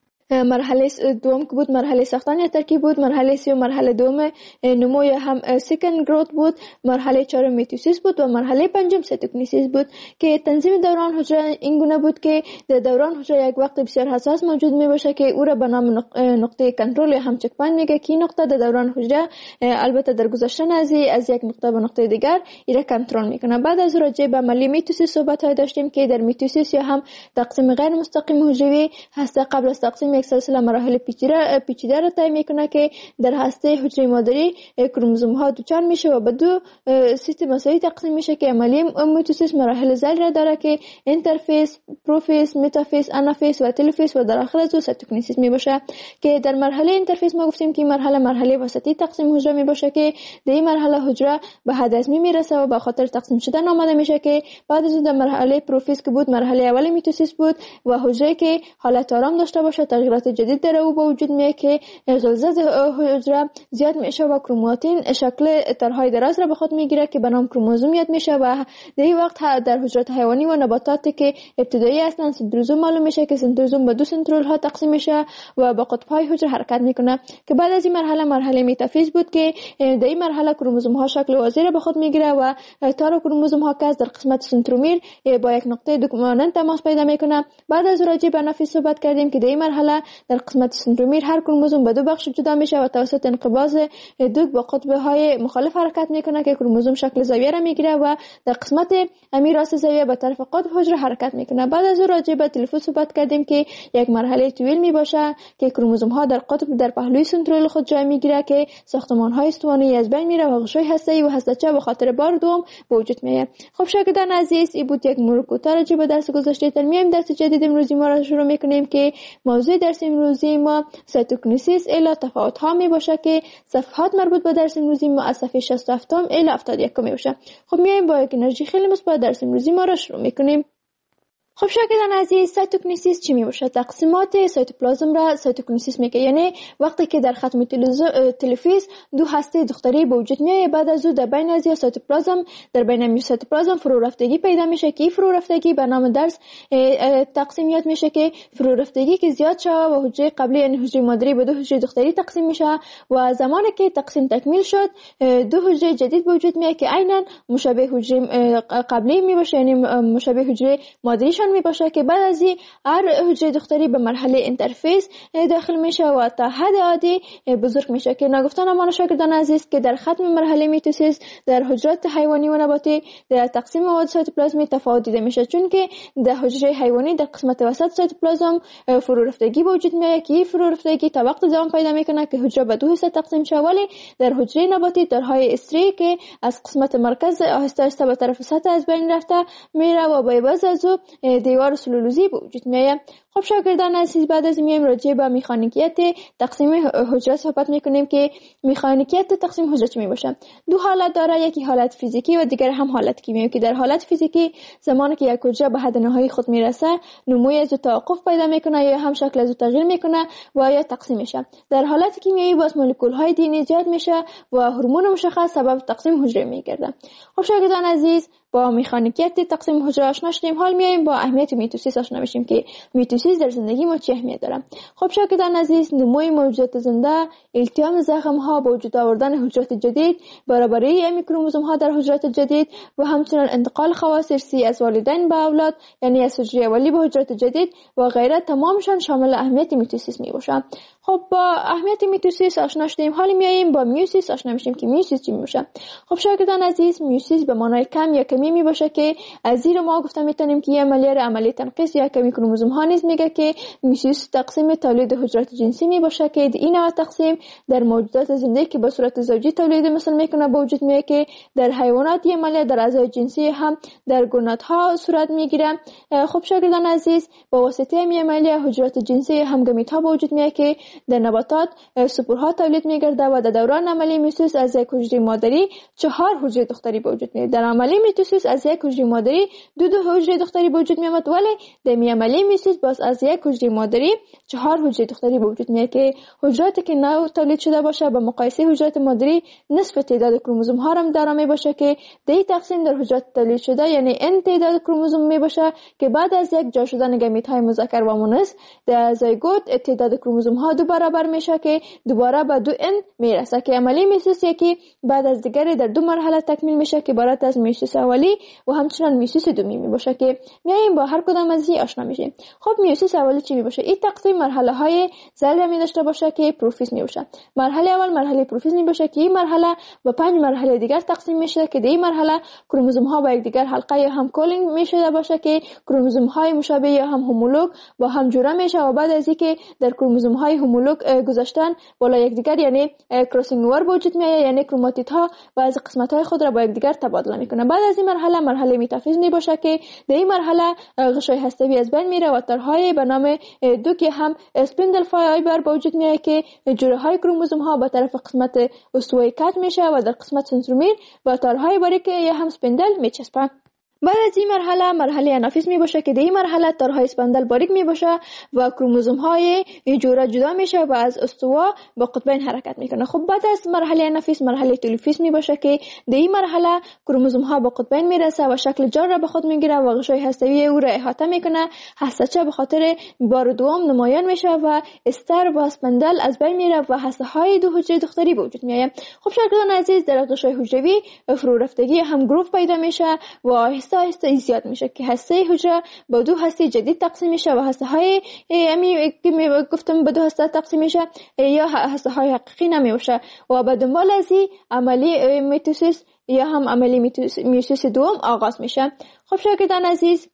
مرحله دوم که بود مرحله ساختن یا ترکیب بود، مرحله سوم مرحله دوم نمو یا هم سکند گروت بود، مرحله چهارم میتوسیس بود و مرحله پنجم سایتوکینیسیس بود. که تنظیم دوران حجره این گونه بود که در دوران حجره یک وقت بسیار حساس موجود می باشه که او را به نام نقطه کنترل یا هم چک پوینت میگه که این نقطه در دوران حجره البته در گذشتن از یک نقطه به نقطه دیگر ایره کنترل میکنه. بعد از راجع به عملی میتوسیس صحبت های داشتیم که در میتوسیس یا هم تقسیم غیر مستقیم حجروی هسته قبل از تقسیم یک سلسله مراحل پیچیده را طی میکنه که در هسته حجره مادری کروموزوم ها دوچار میشه و به دو سیستم مساوی تقسیم میشه که عملی میتوسیس مراحل ذیل را داره که اینترفیس، پروفیس، متافیس، آنافیس و تلوفیس و در آخر از او سایتوکینیسیس میباشه. که در مرحله اینترفیس ما گفتیم که مرحله وسطی تقسیم حجره میباشه که در این مرحله حجره به حد ازمی میرسه و به خاطر تقسیم شدن آماده میشه که بعد از اون در مرحله پروفیس که بود مرحله اولی میتوسیس بود و حجره که حالت آرام داشته باشه تغییرات جدید در او به وجود میاد که غلظت حجره زیاد میشه و کروماتین شکل ترهای دراز را به خود میگیره که به نام کروموزوم یاد میشه و در این وقت در حجرات حیوانی و نباتاتی که ابتدایی هستند سنتروزوم معلوم میشه که سنتروزوم به دو سنترول ها تقسیم میشه و با قطب های حجره حرکت میکنه. که بعد از این مرحله متافیز بود که در این مرحله کروموزوم ها شکل واضح را به خود میگیره و تار کروموزوم ها که در قسمت سنترومیر با یک نقطه دومانن تماس پیدا میکنه. بعد از راجع به آنافیز صحبت کردیم که در این مرحله و در قسمت سنترومیر هر کروموزوم به دو بخش جدا میشه و توسط انقباض دوگ با قطب‌های مخالف حرکت میکنه که کروموزوم شکل زاویه را میگیره و در قسمت راست زاویه به طرف قطب حجره حرکت میکنه. بعد از اون راجع به تلفوز صحبت کردیم که یک مرحله طویل میباشه که کروموزوم ها در قطب در پهلوی سنترول خود جای میگیره که ساختمان های استوانه‌ای از بین میره و غشای هسته‌ای و هسته‌چه به خاطر بار دوم به وجود میاد. خب شاگردان عزیز، این بود یک مرور کوتاه راجع به درس گذشته. میایم درس جدید امروزی ما را شروع میکنیم که موضوع درس امروزی ما سایتوکینیسیس الی تفاوت ها میباشه که صفحات مربوط به درس امروزی ما از صفحه 67 الی 71 میباشه. خب میایم با یک انرژی خیلی مثبت درس امروزی ما را شروع میکنیم. خب شاگردان عزیز، سایتوکینیسیس چی میباشه؟ تقسیمات سایتوپلازم را سایتوکینیسیس میگه. یعنی وقتی که در ختم تلفیز دو هسته دختری به وجود میاد، بعد از او در بین از سایتوپلازم در بین میوسایتوپلازم فرو رفتگی پیدا میشه که فرو رفتگی به نام درس تقسیمیات میشه که فرو رفتگی که زیاد شه و حجره قبلی یعنی حجره مادری به دو حجره دختری تقسیم میشه و زمانی که تقسیم تکمیل شد دو حجره جدید به وجود میاد که عیناً مشابه حجره قبلی میباشه، یعنی مشابه حجره مادریش میباشه که بعد از این هر حجره دختری به مرحله اینترفیس داخل میشه و تا حد عادی بزرگ میشه که نگفتن امان شاگردان عزیز که در ختم مرحله میتوسیس در حجرات حیوانی و نباتی در تقسیم مواد سایتوپلازمی تفاوت دیده میشه، چون که در حجره حیوانی در قسمت وسط سایتوپلازم فرو رفتگی به وجود میاد که این فرو رفتگی تا وقت زمان پیدا میکنه که حجره به دو حصه تقسیم شه، ولی در حجره نباتی درهای استری که از قسمت مرکز آهسته آهسته به طرف سطح از بین رفته میره و با عوض از دیوار سلولوزی به وجود میاد. خب شاگردان عزیز، بعد از میایم راجع به مکانیکیت تقسیم حجره صحبت میکنیم که مکانیکیت تقسیم حجره چی میباشه. دو حالت داره، یکی حالت فیزیکی و دیگر هم حالت کیمیایی که در حالت فیزیکی زمانی که یک حجره به حد نهایی خود میرسه نموی از توقف پیدا میکنه یا هم شکل از تغییر میکنه و یا تقسیم میشه. در حالت کیمیایی باز مولکول های دی ایجاد میشه و هورمون مشخص سبب تقسیم حجره میگرده. خب شاگردان عزیز، با مکانیکیت تقسیم حجره آشنا شدیم، حال میایم با اهمیت میتوسیس آشنا بشیم که میتوسیس در زندگی ما چه اهمیت داره. خب شاگردان عزیز، نموی موجودات زنده، التیام زخم ها، با وجود آوردن حجرات جدید، برابری کروموزوم ها در حجرات جدید و همچنین انتقال خواص ارثی از والدین به اولاد، یعنی از حجره اولی به حجرات جدید و غیره، تمامشان شامل اهمیت میتوسیس میباشه. خب با اهمیت میتوسیس آشنا شدیم، حالا میایم با میوسیس آشنا میشیم که میوسیس چی میباشه. خب شاگردان عزیز، میوسیس به معنای کم یا کمی میباشه که از زیر ما گفتم میتونیم که عملیه تنقیص یا کمی کروموزوم ها نیز میگه که میوسیس تقسیم تولید حجرات جنسی میباشه که این نوع تقسیم در موجودات زنده که به صورت زوجی تولید مثل میکنه به وجود میاد که در حیوانات عملیه در اعضای جنسی هم در گوناتها صورت میگیره. خب شاگردان عزیز، با واسطه عملیه حجرات جنسی هم گمیت ها به وجود میاد که در نباتات سپورها تولید میگرده و در دوران عملیه میوسیس از یک حجره مادری 4 حجره دختری به وجود میاد. در عملیه میوسیس از یک حجره مادری دو حجره دختری به وجود میاد، ولی در عملیه میوسیس باز از یک حجره مادری 4 حجره دختری به وجود میاد که حجراتی که نو تولید شده باشه به مقایسه حجرات مادری نصف تعداد کروموزوم ها هم داره میباشه که دی تقسیم در حجرات تولید شده یعنی n تعداد کروموزوم میباشه که بعد از یک جا شدن گمیت های مذکر و مؤنث در زایگوت تعداد کروموزوم ها دو برابر میشه که دوباره به 2n میرسه که عملیه میوسیس یکی بعد از دیگری در دو مرحله تکمیل میشه که عبارت از میوسیس اولی و همچنین میوسیس دومی میباشه که میایم با هر کدام از این آشنا میشیم. خب میوسیس اولی چی میباشه؟ این تقسیم مرحله های ذره می داشته باشه که پروفیز میباشه. مرحله اول مرحله پروفیز میباشه که این مرحله به 5 مرحله دیگر تقسیم میشه که در این مرحله کروموزوم ها با یکدیگر حلقه یا هم کولینگ میشه باشه که کروموزوم های مشابه یا هم هومولوگ با هم جوړه میشه و بعد از اینکه در کروموزوم های هومولوگ گذاشتن بالا یکدیگر یعنی کراسینگ اوور وجود میاد، یعنی کروماتید ها بعضی قسمت های خود را با یکدیگر تبادله میکنه. بعد از این مرحله میتافیز میباشه که در این مرحله غشای هسته‌ای از بین میره و تارهای به نام دو که هم اسپندل فایبر با وجود میاد که جوره های کروموزوم ها به طرف قسمت استوایی کات میشه و در قسمت سنترومیر با تارهای باریک یا هم اسپندل میچسبه. بعد از این مرحله انافیز می باشه که در این مرحله تارهای اسپندل باریک می باشه و کروموزوم های جوره جدا میشه و از استوا با قطبین حرکت میکنه. خب بعد از مرحله انافیز مرحله تلوفیز می باشه که در این مرحله کروموزوم ها با قطبین میرسه و شکل جار را به خود میگیره و غشای هسته‌ای او را احاطه میکنه. هسته‌چه به خاطر بار دوم نمایان میشه و استر و اسپندل از بین میره و هسته های دو حجره دختری به وجود میاد. خب شاگردان عزیز، در غشای حجروی فرو رفتگی هم گروه پیدا میشه و آهسته آهسته زیاد میشه که هسته حجره با دو هسته جدید تقسیم میشه و هسته های که گفتم به دو هسته تقسیم میشه یا هسته های حقیقی نمیشه و به دنبال از عملی میتوسیس یا هم عملی میوسیس دوم آغاز میشه. خب شاگردان عزیز،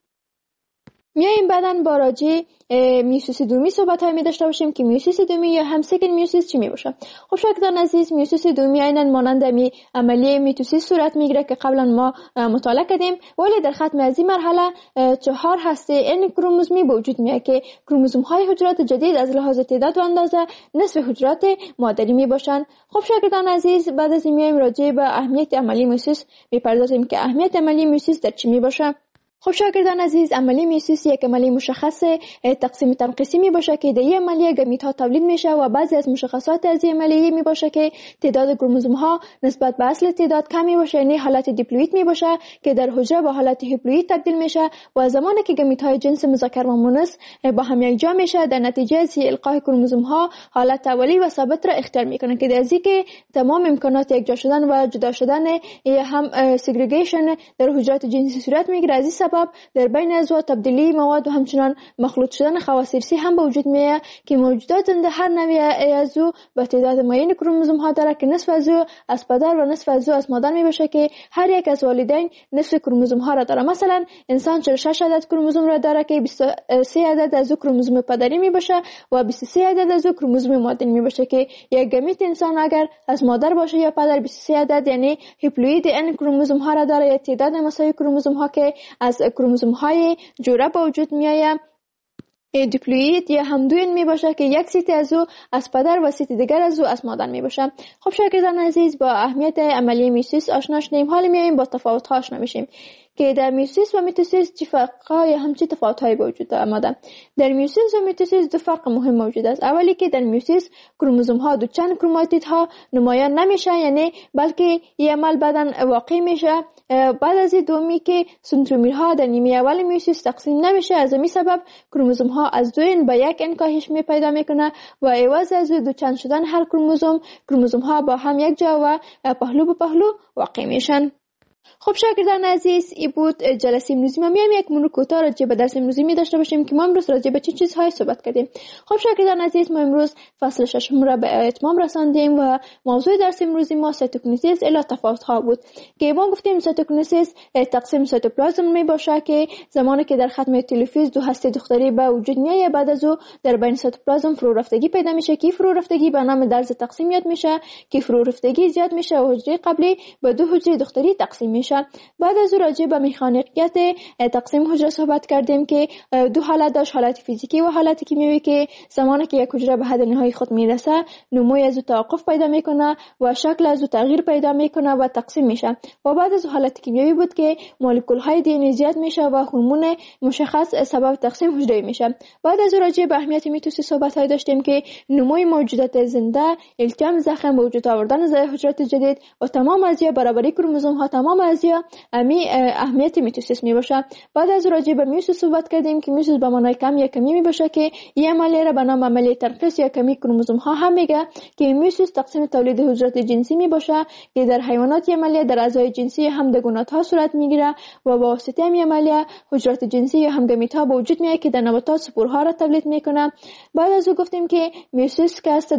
میایم بعدن با راجع میوسیس دومی صحبت های می داشته باشیم که میوسیس دومی یا هم سکند میوسیس چی می باشه. خب شاگردان عزیز، میوسیس دومی عیناً مانند عملیه میتوسیس صورت میگیره که قبلا ما مطالعه کردیم، ولی در ختم از این مرحله 4 هسته ان کروموزومی به وجود میاد که کروموزوم های حجرات جدید از لحاظ تعداد و اندازه نصف حجرات مادری می باشن. خب شاگردان عزیز، بعد از این میایم راجع به اهمیت عملی میوسیس میپردازیم که اهمیت عملی میوسیس در چی می باشه. خب شاگردان عزیز، عملی میوسیس یک عملی مشخص تقسیم تنقیصی می باشه که در این عملیه گمیت ها تولید میشه و بعضی از مشخصات از این عملیه می باشه که تعداد کروموزوم ها نسبت به اصل تعداد کم می باشه، یعنی حالت دیپلوید می باشه که در حجره به حالت هیپلوید تبدیل میشه و زمانی که گمیت های جنس مذکر و مؤنث با هم یکجا میشه، در نتیجه از القای کروموزوم ها حالت اولی و ثابت را اختیار میکنه که در ازی که تمام امکانات یکجا شدن و جدا شدن یا هم سگریگیشن در حجرات جنسی صورت میگیره. از این در بین اعضا تبدیلی مواد و همچنان مخلوط شدن خواص ارثی هم به وجود میاد که موجودات زنده هر نوع اعضا با تعداد معین کروموزوم ها داره که نصف از او از پدر و نصف از او از مادر می باشه که هر یک از والدین نصف کروموزوم ها را داره. مثلا انسان 46 عدد کروموزوم را داره که 23 عدد از او کروموزوم پدری می باشه و 23 عدد از او کروموزوم مادری می باشه که یک گمیت انسان اگر از مادر باشه یا پدر 23 عدد یعنی هیپلوید ان کروموزوم ها را داره یا تعداد مساوی کروموزوم ها که از کروموزوم های جوره با وجود میآید دیپلوید یا همدوین می باشه که یک سیت از او از پدر و سیت دیگر از او از مادر می باشه. خب شاگردان عزیز، با اهمیت عملی میوسیس آشنا شدیم، حالا میایم با تفاوت ها آشنا میشیم که در میوسیس و میتوسیس چه فرق‌ها یا هم چه تفاوت‌هایی به وجود آمده. در میوسیس و میتوسیس دو فرق مهم موجود است. اولی که در میوسیس کروموزوم ها دو چند کروماتید ها نمایان نمیشه، یعنی بلکه این عمل بعداً واقع میشه. بعد از دومی که سنترومرها در نیمه اول میوسیس تقسیم نمیشه، از همین سبب کروموزوم ها از 2 به 1 کاهش می پیدا میکنه و عوض از دو چند شدن هر کروموزوم ها با هم یک جا و پهلو به پهلو واقع میشن. خب شاگردان عزیز، این بود جلسه امروزی ما. میایم یک مرور کوتاه راجع به درس امروزی می داشته باشیم که ما امروز راجع به چه چیزهایی صحبت کردیم. خب شاگردان عزیز، ما امروز فصل 6 را به اتمام رساندیم و موضوع درس امروزی ما سایتوکینیزیس الی تفاوت‌ها بود که ما گفتیم سایتوکینیزیس تقسیم سایتوپلازم می باشه که زمانی که در ختم تلوفیز دو هسته دختری به وجود میاد، بعد از او در بین سایتوپلازم فرو رفتگی پیدا میشه که فرو رفتگی به نام درز تقسیم یاد میشه که فرو رفتگی زیاد میشه و حجره قبلی به دو حجره دختری تقسیم میشه. بعد از راجع به مکانیکیت تقسیم حجره صحبت کردیم که دو حالت داشت، حالت فیزیکی و حالت کیمیایی که زمانی که یک حجره به حد نهایی خود میرسه نموی از توقف پیدا میکنه و شکل از تغییر پیدا میکنه و تقسیم میشه. و بعد از حالت کیمیایی بود که مولکول های دی ان زیاد میشه و هورمون مشخص سبب تقسیم حجره میشه. بعد از راجع به اهمیت میتوسیس صحبت های داشتیم که نموی موجودات زنده، التیام زخم، به وجود آوردن حجرات جدید و تمام ازیا برابری کروموزوم ها، تمام ازیا اهمیت میتوسیس می باشه. بعد از راجع به میوسیس صحبت کردیم که میوسیس به معنای کم یا کمی می باشه که این عملیه را به نام عملیه تنقیص یا کمی کروموزوم ها هم میگه که میوسیس تقسیم تولید حجرات جنسی می باشه که در حیوانات عملیه در اعضای جنسی هم دگونات ها صورت میگیره و با واسطه این عملیه حجرات جنسی یا هم گمیت ها به وجود میاد که در نباتات سپورها را تولید میکنه. بعد از او گفتیم که میوسیس که است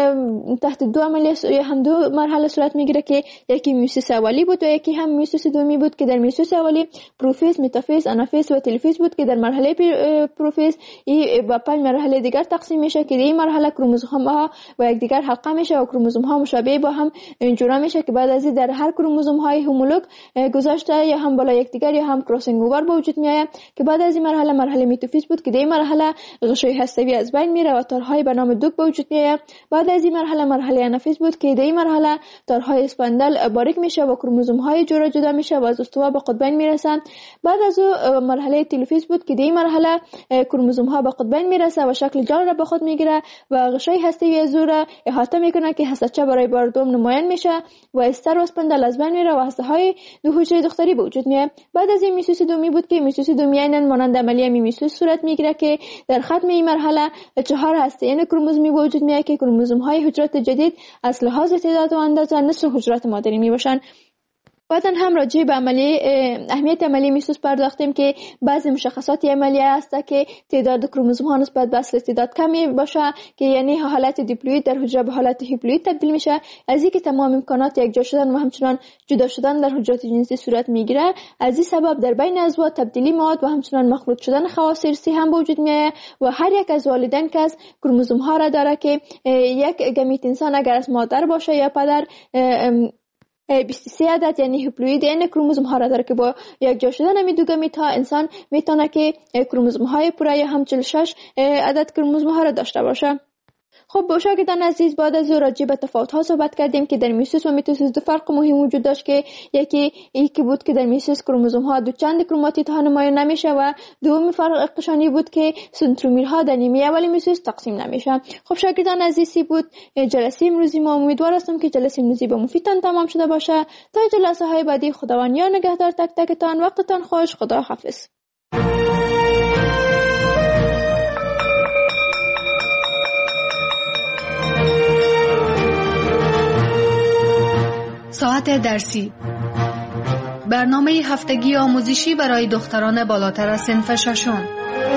تحت دو عملیه یا هم دو مرحله صورت میگیره که یکی میوسیس اولی بود و یکی هم میوسیس دومی بود که در میوسیس اولی پروفیز، متافیز، آنافیز و تلفیز بود که در مرحله پروفیز با 5 مرحله دیگر تقسیم میشه که در این مرحله کروموزوم ها و یکدیگر حلقه میشه و کروموزوم ها مشابه با هم جوړه میشه که بعد از این در هر کروموزوم های هومولوگ گذاشته یا هم بالا یکدیگر یا هم کراسینگ اوور به وجود میاد که بعد از این مرحله متافیز بود که در این مرحله غشای هسته‌ای از بین میره و تارهای به نام دوک به وجود میاد. بعد از این مرحله آنافیز بود که در این مرحله تارهای اسپاندل باریک میشه و کروموزوم های جدا میشه و از استوا به قطبین میرسن. بعد از مرحله تلفیز بود که در این مرحله کروموزوم ها به قطبین میرسه و شکل جال را به خود میگیره و غشای هسته‌ای از او را احاطه میکنه که هسته‌چه برای بار دوم نمایان میشه و استر و اسپاندل از بین میره و هسته های دو حجره دختری به وجود میاد. بعد از این میوسیس دومی بود که میوسیس دومی عیناً مانند عملیه میوسیس صورت میگیره که در ختم این مرحله 4 هسته کروموزومی به وجود میاد که کروموزوم های حجرات جدید از لحاظ تعداد و اندازه نصف حجرات مادری میباشن. بعدن هم راجع به اهمیت عملی میسوس پرداختیم که بعضی مشخصات عملی هست که تعداد کروموزوم ها نسبت به اصل تعداد کمی باشه که یعنی حالت دیپلوید در حجره به حالت هیپلوید تبدیل میشه. از اینکه تمام امکانات یکجا شدن و همچنان جدا شدن در حجرات جنسی صورت میگیره، از این سبب در بین عضوات تبدیلی مواد و همچنان مخلوط شدن خواص ارثی هم به وجود میاد و هر یک از والدین که از کروموزوم ها را داره که یک گمیت انسان اگر از مادر باشه یا پدر 23 عدد یعنی هیپلوید این کروموزوم ها را داره که با یک جا شدن می دو گمیت ها انسان میتونه که کروموزوم های پوره یا هم 46 عدد کروموزوم ها را داشته باشه. خب شاگردان عزیز، بعد از راجع به تفاوت ها صحبت کردیم که در میتوسیس و میتوسیس دو فرق مهم وجود داشت که یکی بود که در میتوسیس کروموزوم ها دو چند کروماتید ها نمایان نمیشه و دومی فرق قشانی بود که سنترومیر در نیمه اولی میتوسیس تقسیم نمیشه. خب شاگردان عزیزی بود جلسه امروزی ما. امیدوار هستم که جلسه امروزی به مفیدتان تمام شده باشه. تا جلسه های بعدی خداوند یا نگهدار تک تکتان. وقتتان خوش. خدا حافظ. ساعت درسی، برنامه هفتگی آموزشی برای دختران بالاتر از صنف ششم.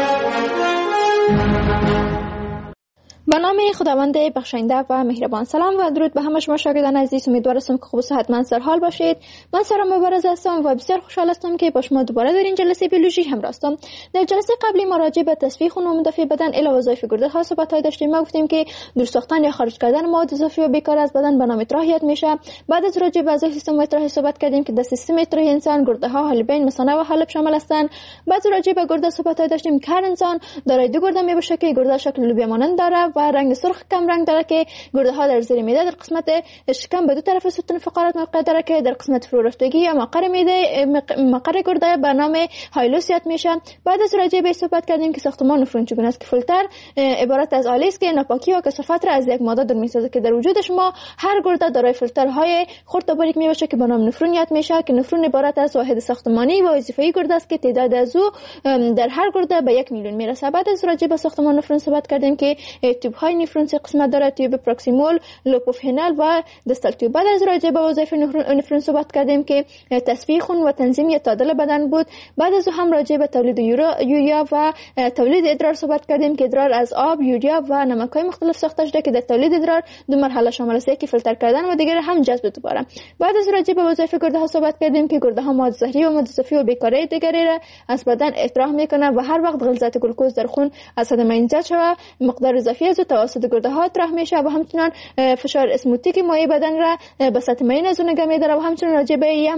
به نام خداوند بخشنده و مهربان. سلام و درود به همه شما شاگردان عزیز. امیدوار هستم که خوب و صحتمند سر حال باشید. من سارا مبارز هستم و بسیار خوشحال هستم که با شما دوباره در این جلسه بیولوژی همراه هستم. در جلسه قبلی ما راجع به تصفیه خون و مدافع بدن الی وظایف گرده ها صحبت داشتیم. ما گفتیم که دور ساختن یا خارج کردن مواد اضافی و بیکار از بدن به نام اطراحیت میشه. بعد از راجع به اعضای سیستم اطراحی صحبت کردیم که در سیستم اطراحی انسان گرده ها، حالبین، مثانه و حلب شامل هستند. بعد راجع به گرده صحبت داشتیم که هر انسان دارای دو گرده میباشه که گرده شکل لوبیا مانند داره و رنگ سرخ کم رنگ داره که گرده ها در زیر معده در قسمت شکم به دو طرف ستون فقرات موقع داره که در قسمت فرورفتگی یا مقر معده مقر گرده به نام هایلوس یاد میشه. بعد از راجع به صحبت کردیم که ساختمان نفرون چگونه است که فیلتر عبارت از آله است که ناپاکی و کثافت را از یک ماده دور میسازه که در وجود شما هر گرده دارای فیلترهای خرد و باریک میباشه که به نام نفرون یاد میشه که نفرون عبارت از واحد ساختمانی و وظیفه‌ای گرده است که تعداد از او در هر گرده به 1 میلیون میرسه. بعد از راجع به ساختمان نفرون صحبت کردیم که تیوب های نفرون سه قسمت داره: تیوب پروکسیمال، لوپوفینال و دستال تیوب. بعد از راجع به وظایف نفرون صحبت کردیم که تصفیه خون و تنظیم یا تعادل بدن بود. بعد از هم راجع به تولید یوریا و تولید ادرار صحبت کردیم که ادرار از آب، یوریا و نمک‌های مختلف ساخته شده که در تولید ادرار دو مرحله شامل است: یکی فیلتر کردن و دیگر هم جذب دوباره. بعد از راجع به وظایف گرده ها صحبت کردیم که گرده ها مواد زهری و مواد اضافی و بیکاری دیگری را از بدن اطراح میکنه و هر وقت غلظت گلوکوز در خون از حد معین زیاد شود مقدار اضافی از توسط گرده ها اطراح میشه و همچنان فشار اسموتیک مایع بدن را به سطح معین از اون نگه میداره و همچنان راجع به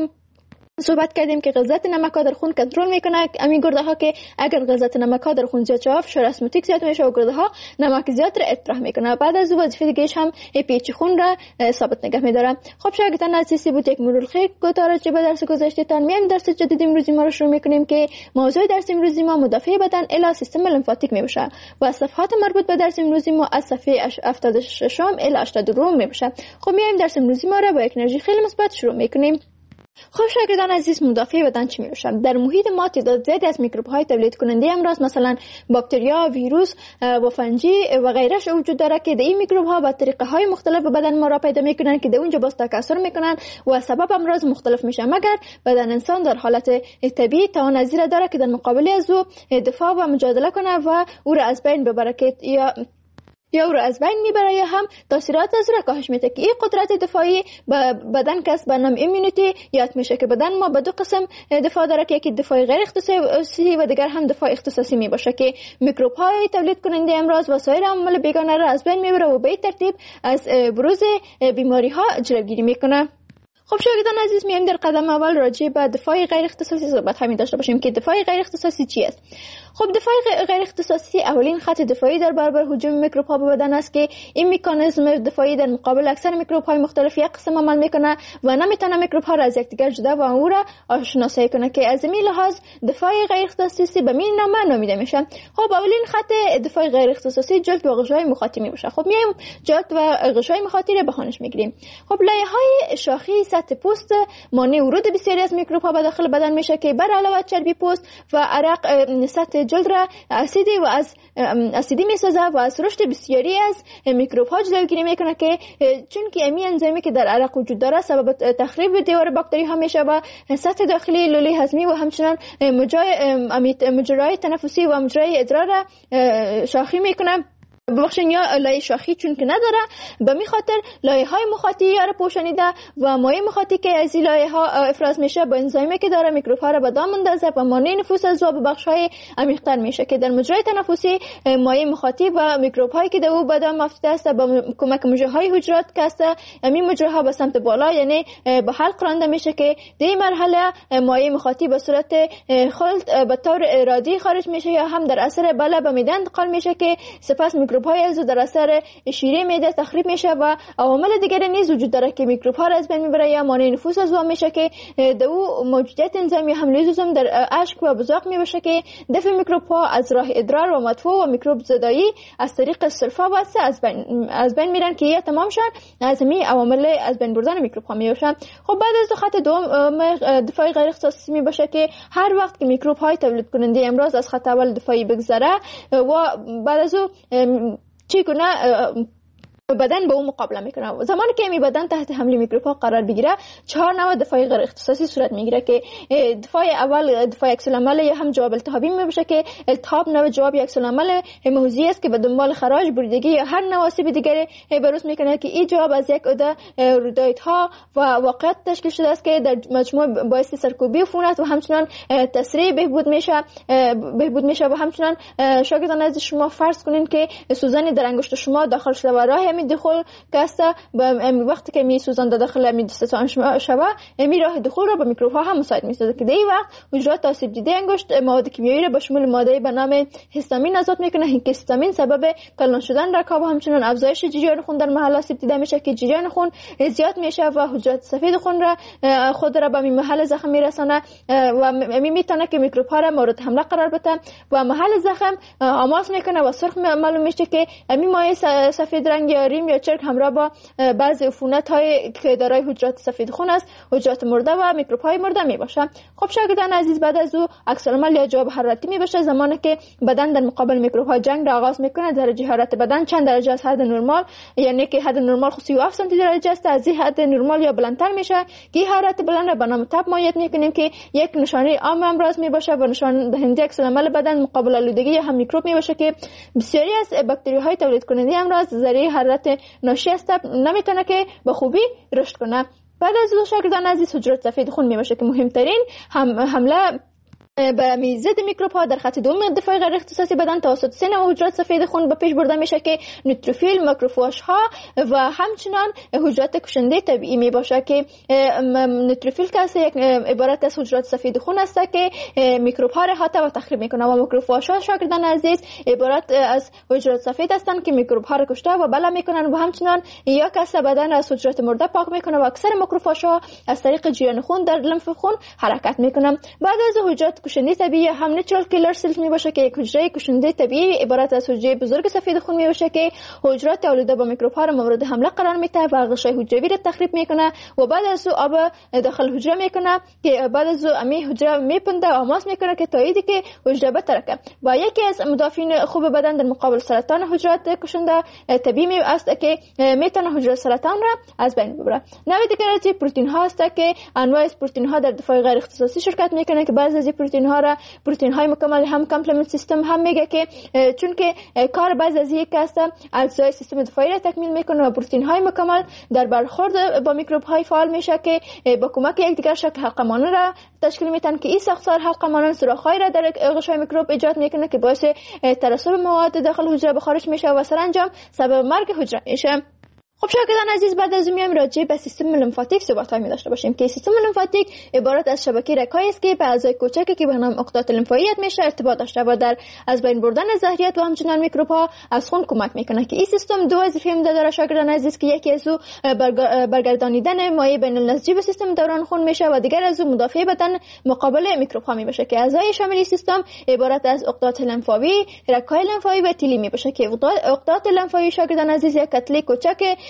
صحبت کردیم که غلظت نمک‌ها در خون کنترل میکنه همین گرده ها که اگر غلظت نمک‌ها در خون زیاد شود فشار اسموتیک زیاد میشه و گرده ها نمک زیاد را اطراح میکنه. بعد از وظیفه دیگه‌اش هم پیچ خون را ثابت نگه میداره. خب شاگردان عزیزی بود یک مرور خیر راجع به درس گذشته‌تان. میایم درس جدید امروزی ما رو شروع میکنیم که موضوع درس امروزی ما مدافع بدن الی سیستم لمفاتیک میباشه و صفحات مربوط به درس امروزی ما از صفحه 76 الی 82 میباشه. خب میایم درس امروزی ما رو با یک انرژی خیلی مثبت شروع میکنیم. خب شاگردان عزیز، مدافع بدن چی میشه؟ در محیط ما تعداد زیادی از میکروب های تولید کننده امراض مثلا باکتریا، ویروس و فنجی و غیرش وجود داره که این میکروب ها با طریقه های مختلف به بدن ما را پیدا میکنن که در اونجا باز تکثر میکنن و سبب امراض مختلف میشه، مگر بدن انسان در حالت طبیعی توان از این داره که در مقابل از او دفاع و مجادله کنه و او را از بین ببره که یا او را از بین میبره یا هم تاثیرات از او را کاهش میده که این قدرت دفاعی بدن کسب به نام ایمونیتی یاد میشه که بدن ما به دو قسم دفاع داره که یکی دفاع غیر اختصاصی و دیگر هم دفاع اختصاصی میباشه که میکروب های تولید کننده امراض و سایر عوامل بیگانه را از بین میبره و به این ترتیب از بروز بیماری ها جلوگیری میکنه. خب شاگردان عزیز، میایم در قدم اول راجع به دفاع غیر اختصاصی صحبت همین داشته باشیم که دفاع غیر اختصاصی چی است. خب دفاع غیر اختصاصی اولین خط دفاعی در برابر هجوم میکروب ها به بدن است که این مکانیزم دفاعی در مقابل اکثر میکروب های مختلف یک قسم عمل میکنه و نمیتونه میکروب ها را از یکدیگر جدا و او را آشناسایی کنه که از این لحاظ دفاع غیر اختصاصی به این نام نامیده میشه. خب اولین خط دفاع غیر اختصاصی جلد و غشای مخاطی میشه. خب میایم جلد و غشای مخاطی را بخونش میگیریم. خب لایه های شاخی سطح پوست مانع ورود بسیاری از میکروب ها به داخل بدن میشه که بر علاوه چربی پوست و عرق سطح جلد را اسیدی میسازه و از رشد بسیاری از میکروب ها جلوگیری میکنه که چون که امی انزیمی که در عرق وجود داره سبب تخریب دیوار باکتری ها میشه و سطح داخلی لوله هضمی و همچنان مجرای تنفسی و مجرای ادرار را شاخی میکنه. ببخشید یا لایه شاخی چون که نداره، به می خاطر لایه های مخاطی یا را پوشانیده و مایع مخاطی که از این لایه ها افراز میشه با انزیمی که داره میکروب ها را به دام مندازه و مانع نفوذ از به بخش های عمیق‌تر میشه که در مجرای تنفسی مایع مخاطی و میکروب هایی که در او به دام افتاده است با کمک مجره های حجرات که است همین مجره ها به سمت بالا یعنی به حلق رانده میشه که در این مرحله مایع مخاطی به صورت خلط به طور ارادی خارج میشه یا هم در اثر بالا به معده انتقال میشه که سپس میکروب های از در اثر شیره معده تخریب میشه و عوامل دیگری نیز وجود داره که میکروب ها را از بین میبره یا مانع نفوذ از او میشه که در او موجودیت انزیمی حمل لیزوزوم در اشک و بزاق میبشه که دفع میکروب ها از راه ادرار و مدفوع و میکروب زدایی از طریق سلفا واسه از بین میرن که تمام شن از می عوامل از بین بردن میکروب ها میباشن. خب بعد از خط دوم دفاعی غیر اختصاصی میبشه که هر وقت که میکروب های تولید کننده امراض از خط اول دفاعی بگذره و بعد از چگونه بدن به اون مقابله میکنه. زمانی که می بدن تحت حمله میکروب ها قرار بگیره 4 نوع دفاعی غیر اختصاصی صورت میگیره که دفاع اول دفاع عکس العمل یا هم جواب التهابی میباشه که التهاب نوع جواب عکس العمل هیموزی است که به دنبال خراج بریدگی یا هر نوع آسیب دیگری بروز میکنه که این جواب از یک عده رودایت‌ها و واقعیت تشکیل شده است که در مجموع باعث سرکوبی عفونت و همچنان تسریع بهبود میشه و همچنان شاگردان از شما فرض کنین که سوزن در انگشت شما داخل شده و راه دخول کاستا وقتی که می سوزانده داخل می دستان شوا می راه دخول را به میکروب ها هم مساعد میسازه که در این وقت حجرات آسیب دیده انگشت مواد کیمیایی را به شمول ماده به نام هیستامین آزاد میکنه که هیستامین سبب کلان شدن رکاب و همچنان افزایش جریان خون در محل آسیب دیده میشه که جریان خون زیاد میشه و حجرات سفید خون را خود را به محل زخم میرسانه و میتونه که میکروب ها را مورد حمله قرار بده و محل زخم آماس میکنه و سرخ معلوم میشه که همین مایع سفید رنگ ریم یا چرک همراه با بعضی عفونت های که دارای حجرات سفید خون است حجرات مرده و میکروب های مرده می باشه. خب شاگردان عزیز بعد از او عکس العمل یا جواب حرارتی می باشه زمانی که بدن در مقابل میکروب ها جنگ را آغاز میکنه. درجه حرارت بدن چند درجه از حد نرمال یعنی که حد نرمال 37 سانتی درجه است از این حد نرمال یا بلندتر میشه که حرارت بلند را به نام تب مایع میکنیم که یک نشانه عام امراض می باشه و نشان دهنده عکس العمل بدن مقابل آلودگی یا هم میکروب می باشه که بسیاری از باکتری های تولید کننده امراض ذریعه حرارت ناشی از تب نمیتونه که به خوبی رشد کنه. بعد از دو شاگردان عزیز حجرات سفید خون میباشه که مهمترین حمله به ضد میکروب ها در خط دوم دفاع غیر اختصاصی بدن توسط 3 نوع حجرات سفید خون به پیش برده میشه که نوتروفیل، ماکروفاژ ها و همچنان حجرات کشنده طبیعی می باشه که نوتروفیل که یک عبارت از حجرات سفید خون است که میکروب ها را احاطه و تخریب میکنه و ماکروفاژ ها شاگردان عزیز عبارت از حجرات سفید هستند که میکروب ها را کشته و بلا میکنن و همچنان یا کس بدن از حجرات مرده پاک میکنه و اکثر ماکروفاژ ها از طریق جریان خون در لمف خون حرکت میکنن. بعد از حجرات کشنده طبیعی هم نیچرال کیلر سلز می باشه که یک حجره کشنده طبیعی عبارت از حجره بزرگ سفید خون می باشه که حجرات آلوده با میکروب ها را مورد حمله قرار میده و غشای حجروی را تخریب میکنه و بعد از او آب داخل حجره میکنه که بعد از او امی حجره میپنده و آماس میکنه که تاییدی که حجره بترکه و یکی از مدافعین خوب بدن در مقابل سرطان حجرات کشنده طبیعی است که میتونه حجره سرطان را از بین ببره. نوع دیگر از پروتئین ها است که انواع از پروتئین ها در دفاع غیر اختصاصی شرکت میکنه که بعضی از پروتئین ها را پروتئین های مکمل هم کامپلمنت سیستم هم میگه که چون که کار بعضی از یک است اجزای سیستم دفاعی را تکمیل میکنه و پروتئین های مکمل در برخورد با میکروب های فعال میشه که با کمک یکدیگر شکل حلقه مانند را تشکیل میدن که این ساختار حلقه مانند سوراخ های را در غشای میکروب ایجاد میکنه که باعث ترسب مواد داخل حجره به خارج میشه و سرانجام سبب مرگ حجره میشه. خب شاگردان عزیز بعد از میام راجع به سیستم لمفاتیک صحبت می داشته باشیم که سیستم لمفاتیک عبارت از شبکه رگ‌هایی است که به اعضای کوچکی که به نام عقدات لمفاویت میشه ارتباط داشته و در از بین بردن زهریات و همچنان میکروب ها از خون کمک میکنه که این سیستم دو وظیفه داره شاگردان عزیز که یکی از او برگردانیدن مایع بین النسجی به سیستم دوران خون میشه و دیگر از او مدافع بدن مقابل میکروب ها میشه که اعضای شامل سیستم عبارت از عقدات لمفاوی، رگ‌های لمفاوی و تیلی میشه که عقدات لمفاوی شاگردان عزیز یک کتله کوچک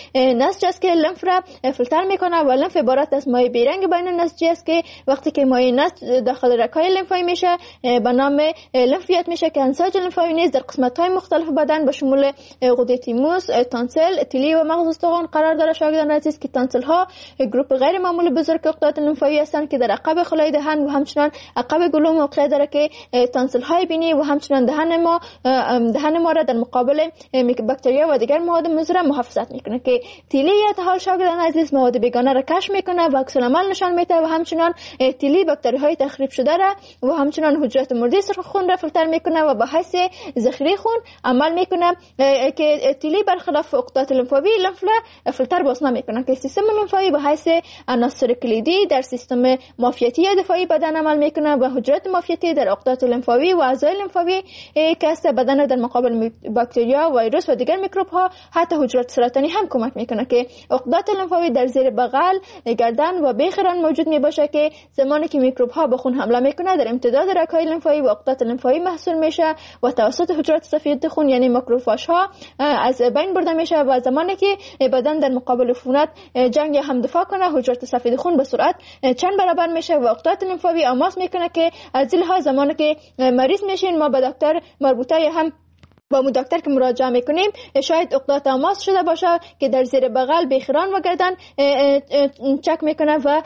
نسج است که لنف را فیلتر میکنه و لنف عبارت از مایع بیرنگ بین نسجی است که وقتی که مایع نسج داخل رگ‌های لنفاوی میشه به نام لنفیت میشه که انساج لنفاوی نیز در قسمت‌های مختلف بدن به شمول غده تیموس، تانسل، تیلی و مغز استخوان قرار داره. شاگردان عزیز که تانسل ها گروپ غیر معمولی بزرگ عقدات لنفاوی هستند که در عقب خلای دهن و همچنان عقب گلو موقع داره که تانسل های بینی و همچنان دهن ما را در مقابل باکتریا و دیگر مواد مضر محافظت میکنه که تیلیت حال شاگردان عزیز مواد بیگانه را کشف میکنه و عکس العمل نشان میده و همچنان تیلی باکتری های تخریب شده را و همچنان حجرات مرده خون را فیلتر میکنه و به حیث ذخیره خون عمل میکنه که تیلی برخلاف عقدات لنفاوی لنف را فیلتر باز نمیکنه که سیستم لنفاوی به حیث عناصر کلیدی در سیستم معافیتی دفاعی بدن عمل میکنه و حجرات معافیتی در عقدات لنفاوی و اعضای لنفاوی که است بدن را در مقابل باکتریا، ویروس و دیگر میکروب ها حتی حجرات سرطانی هم کمک میکنه که عقدات لنفاوی در زیر بغل، گردن و بیخران موجود میباشه که زمانی که میکروب ها به خون حمله میکنه در امتداد رگ‌های لنفاوی و عقدات لنفاوی محصول میشه و توسط حجرات سفید خون یعنی ماکروفاژ ها از بین برده میشه و زمانی که بدن در مقابل عفونت جنگ یا هم دفاع کنه حجرات سفید خون به سرعت چند برابر میشه و عقدات لنفاوی آماس میکنه که از این لحاظ زمانی که مریض میشین ما به دکتر مربوطه هم با دکتر که مراجعه میکنیم شاید عقدات آماس شده باشه که در زیر بغل، بیخران و گردن چک میکنه و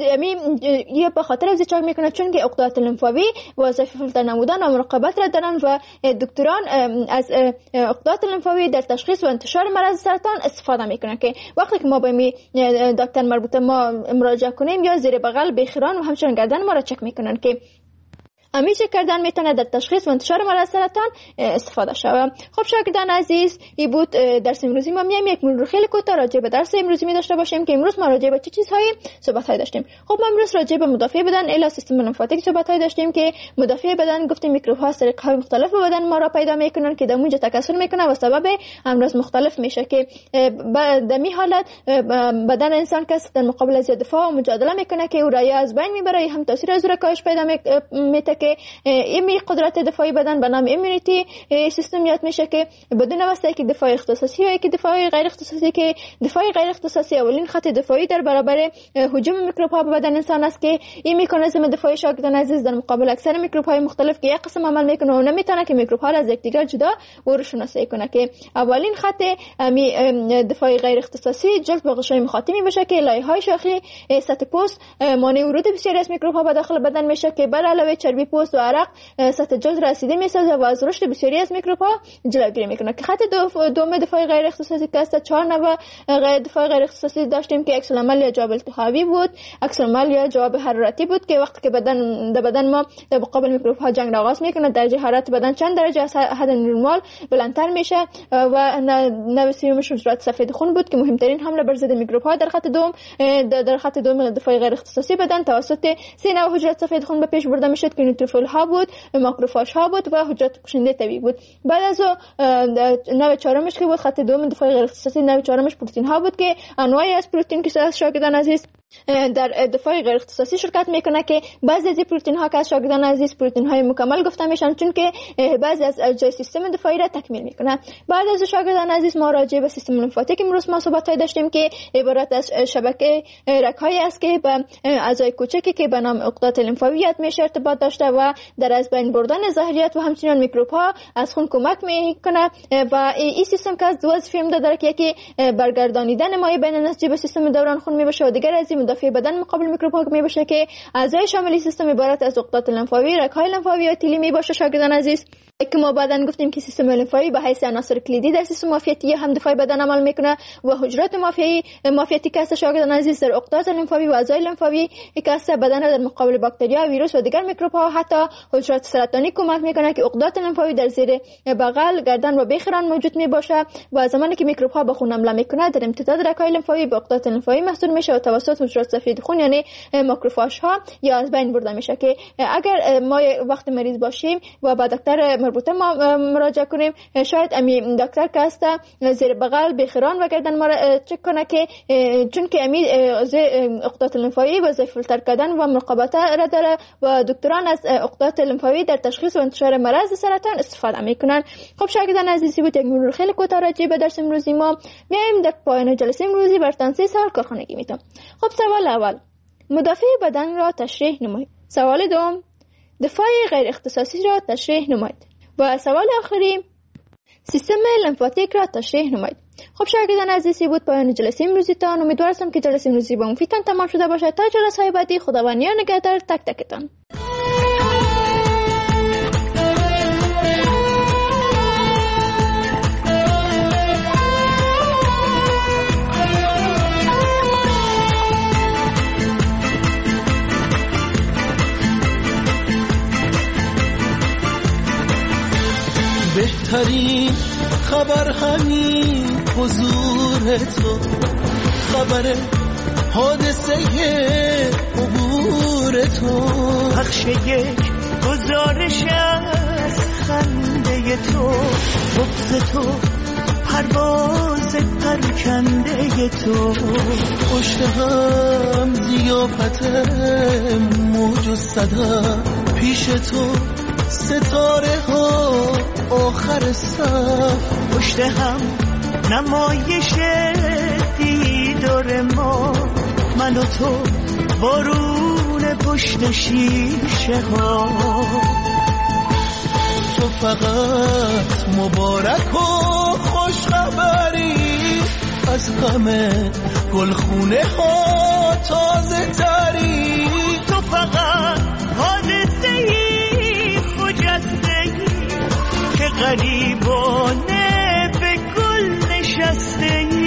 یا به خاطر از چک میکنه چون که عقدات لنفاوی وظیفه فیلتر نمودن و مراقبت را دارن و دکتران از عقدات لنفاوی در تشخیص و انتشار مرض سرطان استفاده میکنن که وقتی که ما به دکتر مربوطه ما مراجعه کنیم یا زیر بغل، بیخران و همچنین گردن ما را چک میکنن که همیشه کردن میتونه در تشخیص و انتشار مرض سرطان استفاده شود. خب شاگردان عزیز این بود درس امروزی ما. میایم یک مرور خیلی کوتاه راجع به درس امروزی می داشته باشیم که امروز ما راجع به چه چیزهایی صحبت داشتیم. خب ما امروز راجع به مدافع بدن الی سیستم لمفاتیک صحبت داشتیم که مدافع بدن گفتیم میکروب ها از طریق های مختلف بدن ما را پیدا میکنن که در اونجا تکثر میکنه و سبب امراض مختلف میشه که در می حالت بدن انسان کس در مقابل از دفاع و مجادله میکنه که او را از بین میبره هم تاثیر از کاهش پیدا میته که این قدرت دفاعی بدن به نام ایمونیتی سیستم یاد میشه که بدون واسطه که دفاع اختصاصی و که دفاع غیر اختصاصی که دفاع غیر اختصاصی اولین خط دفاعی در برابر هجوم میکروب ها به بدن انسان است که این مکانیزم دفاعی شاگردان عزیز در مقابل اکثر میکروب های مختلف که یک قسم عمل میکنه و نمیتونه که میکروب ها را از یکدیگر جدا و رو شناسایی کنه که اولین خط دفاعی غیر اختصاصی جلد به غشای مخاطی میشه که لایه‌های شاخی سطح پوست مانع ورود بسیاری از میکروب ها به داخل بدن میشه که بر علاوه چربی پوست و عرق سطح جلد رسیده میسازه و از رشد بسیاری از میکروب ها جلوگیری میکنه که خط دوم دفاع غیر اختصاصی که است 4 نوع دفاع غیر اختصاصی داشتیم که عکس العمل یا جواب التهابی بود، عکس العمل یا جواب حرارتی بود که وقتی که بدن ما در مقابل میکروب ها جنگ آغاز میکنه درجه حرارت بدن چند درجه از حد نرمال بلندتر میشه و نوع سومش حجرات سفید خون بود که مهمترین حمله بر ضد میکروب ها در خط دوم دفاع غیر اختصاصی بدن توسط 3 نوع حجرات سفید خون به پیش برده میشد که نیوتروفیل ها بود، ماکروفاژ ها بود و حجرات کشنده طبیعی بود. بعد از نوع چهارمش که بود خط دوم دفاع غیر اختصاصی نوع چهارمش پروتئین ها بود که انواعی از پروتئین که شاگردان عزیز در دفاع غیر اختصاصی شرکت میکنه که بعضی از پروتئین ها که از شاگردان عزیز پروتئین های مکمل گفته میشن چون که بعضی از اجزای سیستم دفاعی را تکمیل میکنه. بعد از شاگردان عزیز ما راجع به سیستم لمفاتیک امروز ما صحبت داشتیم که عبارت از شبکه رگ‌هایی است که به اعضای کوچکی که به نام عقدات لمفاوی میشه ارتباط داشته و در از بین بردن زهریات و همچنین میکروب ها از خون کمک میکنه و این سیستم که از دو وظیفه داره که یکی برگردانیدن مایع بین نسجی به سیستم دوران خون میباشه و دیگر از مدافع بدن مقابل میکروب ها میباشه که اعضای شامل سیستم عبارت از عقدات لمفاوی، رگ‌های لمفاوی و تیلی میباشه شاگردان عزیز که ما بعداً گفتیم که سیستم لمفاوی به حیث عناصر کلیدی در سیستم معافیتی هم دفاعی بدن عمل میکنه و حجرات معافیتی که است شاگردان عزیز در عقدات لمفاوی و اعضای لمفاوی که است بدن در مقابل باکتریا، ویروس و دیگر میکروب ها حتی حجرات سرطانی کمک میکنه که عقدات لمفاوی در زیر بغل، گردن و بیخران موجود میباشه و زمانی که میکروب ها به خون حمله میکنه در امتداد رگ‌های لمفاوی به عقدات لمفاوی محصول میشه و توسط موجودات سفید خون یعنی ماکروفاژ ها یا از بین برده میشه که اگر ما وقت مریض باشیم و با دکتر مربوطه ما مراجعه کنیم، شاید امی دکتر که هست زیر بغل بخیران و گردن ما را چک کنه که چون که امی عقدات لمفاوی و فیلتر کردن و مراقبت را داره و دکتران از عقدات لمفاوی در تشخیص و انتشار مرض سرطان استفاده میکنن. خب شاگردان عزیزی بود یک مرور خیلی کوتاه راجع به درس امروزی ما. میایم در پایان جلسه امروزی بر تنظیم سوال کارخانگی میتم. خب سوال اول، مدافع بدن را تشریح نمایید. سوال دوم، دفاع غیر اختصاصی را تشریح نمایید. و سوال آخری، سیستم لمفاتیک را تشریح نمایید. خب شاگردان عزیزی بود پایان جلسه امروزی تان. امیدوارم که جلسه امروزی با مفیدتان تمام شده باشد. تا جلسه بعدی خداوند یار نگهدار تک تکتان. بهترین خبر همین حضور تو، خبر حادثه عبور تو، پخش یک گزارش از خنده تو، بغض تو، پرواز پرکنده تو، پشت هم ضیافت موج و صدا، پیش تو ستاره ها آخر صف، پشت هم نمایش دیدار ما، من و تو بارون پشت شیشه ها. تو فقط مبارک و خوش خبری، از همه گلخونه ها تازه تری، تو فقط حادثه ای خجسته ای که غریبانه به گل نشسته ای.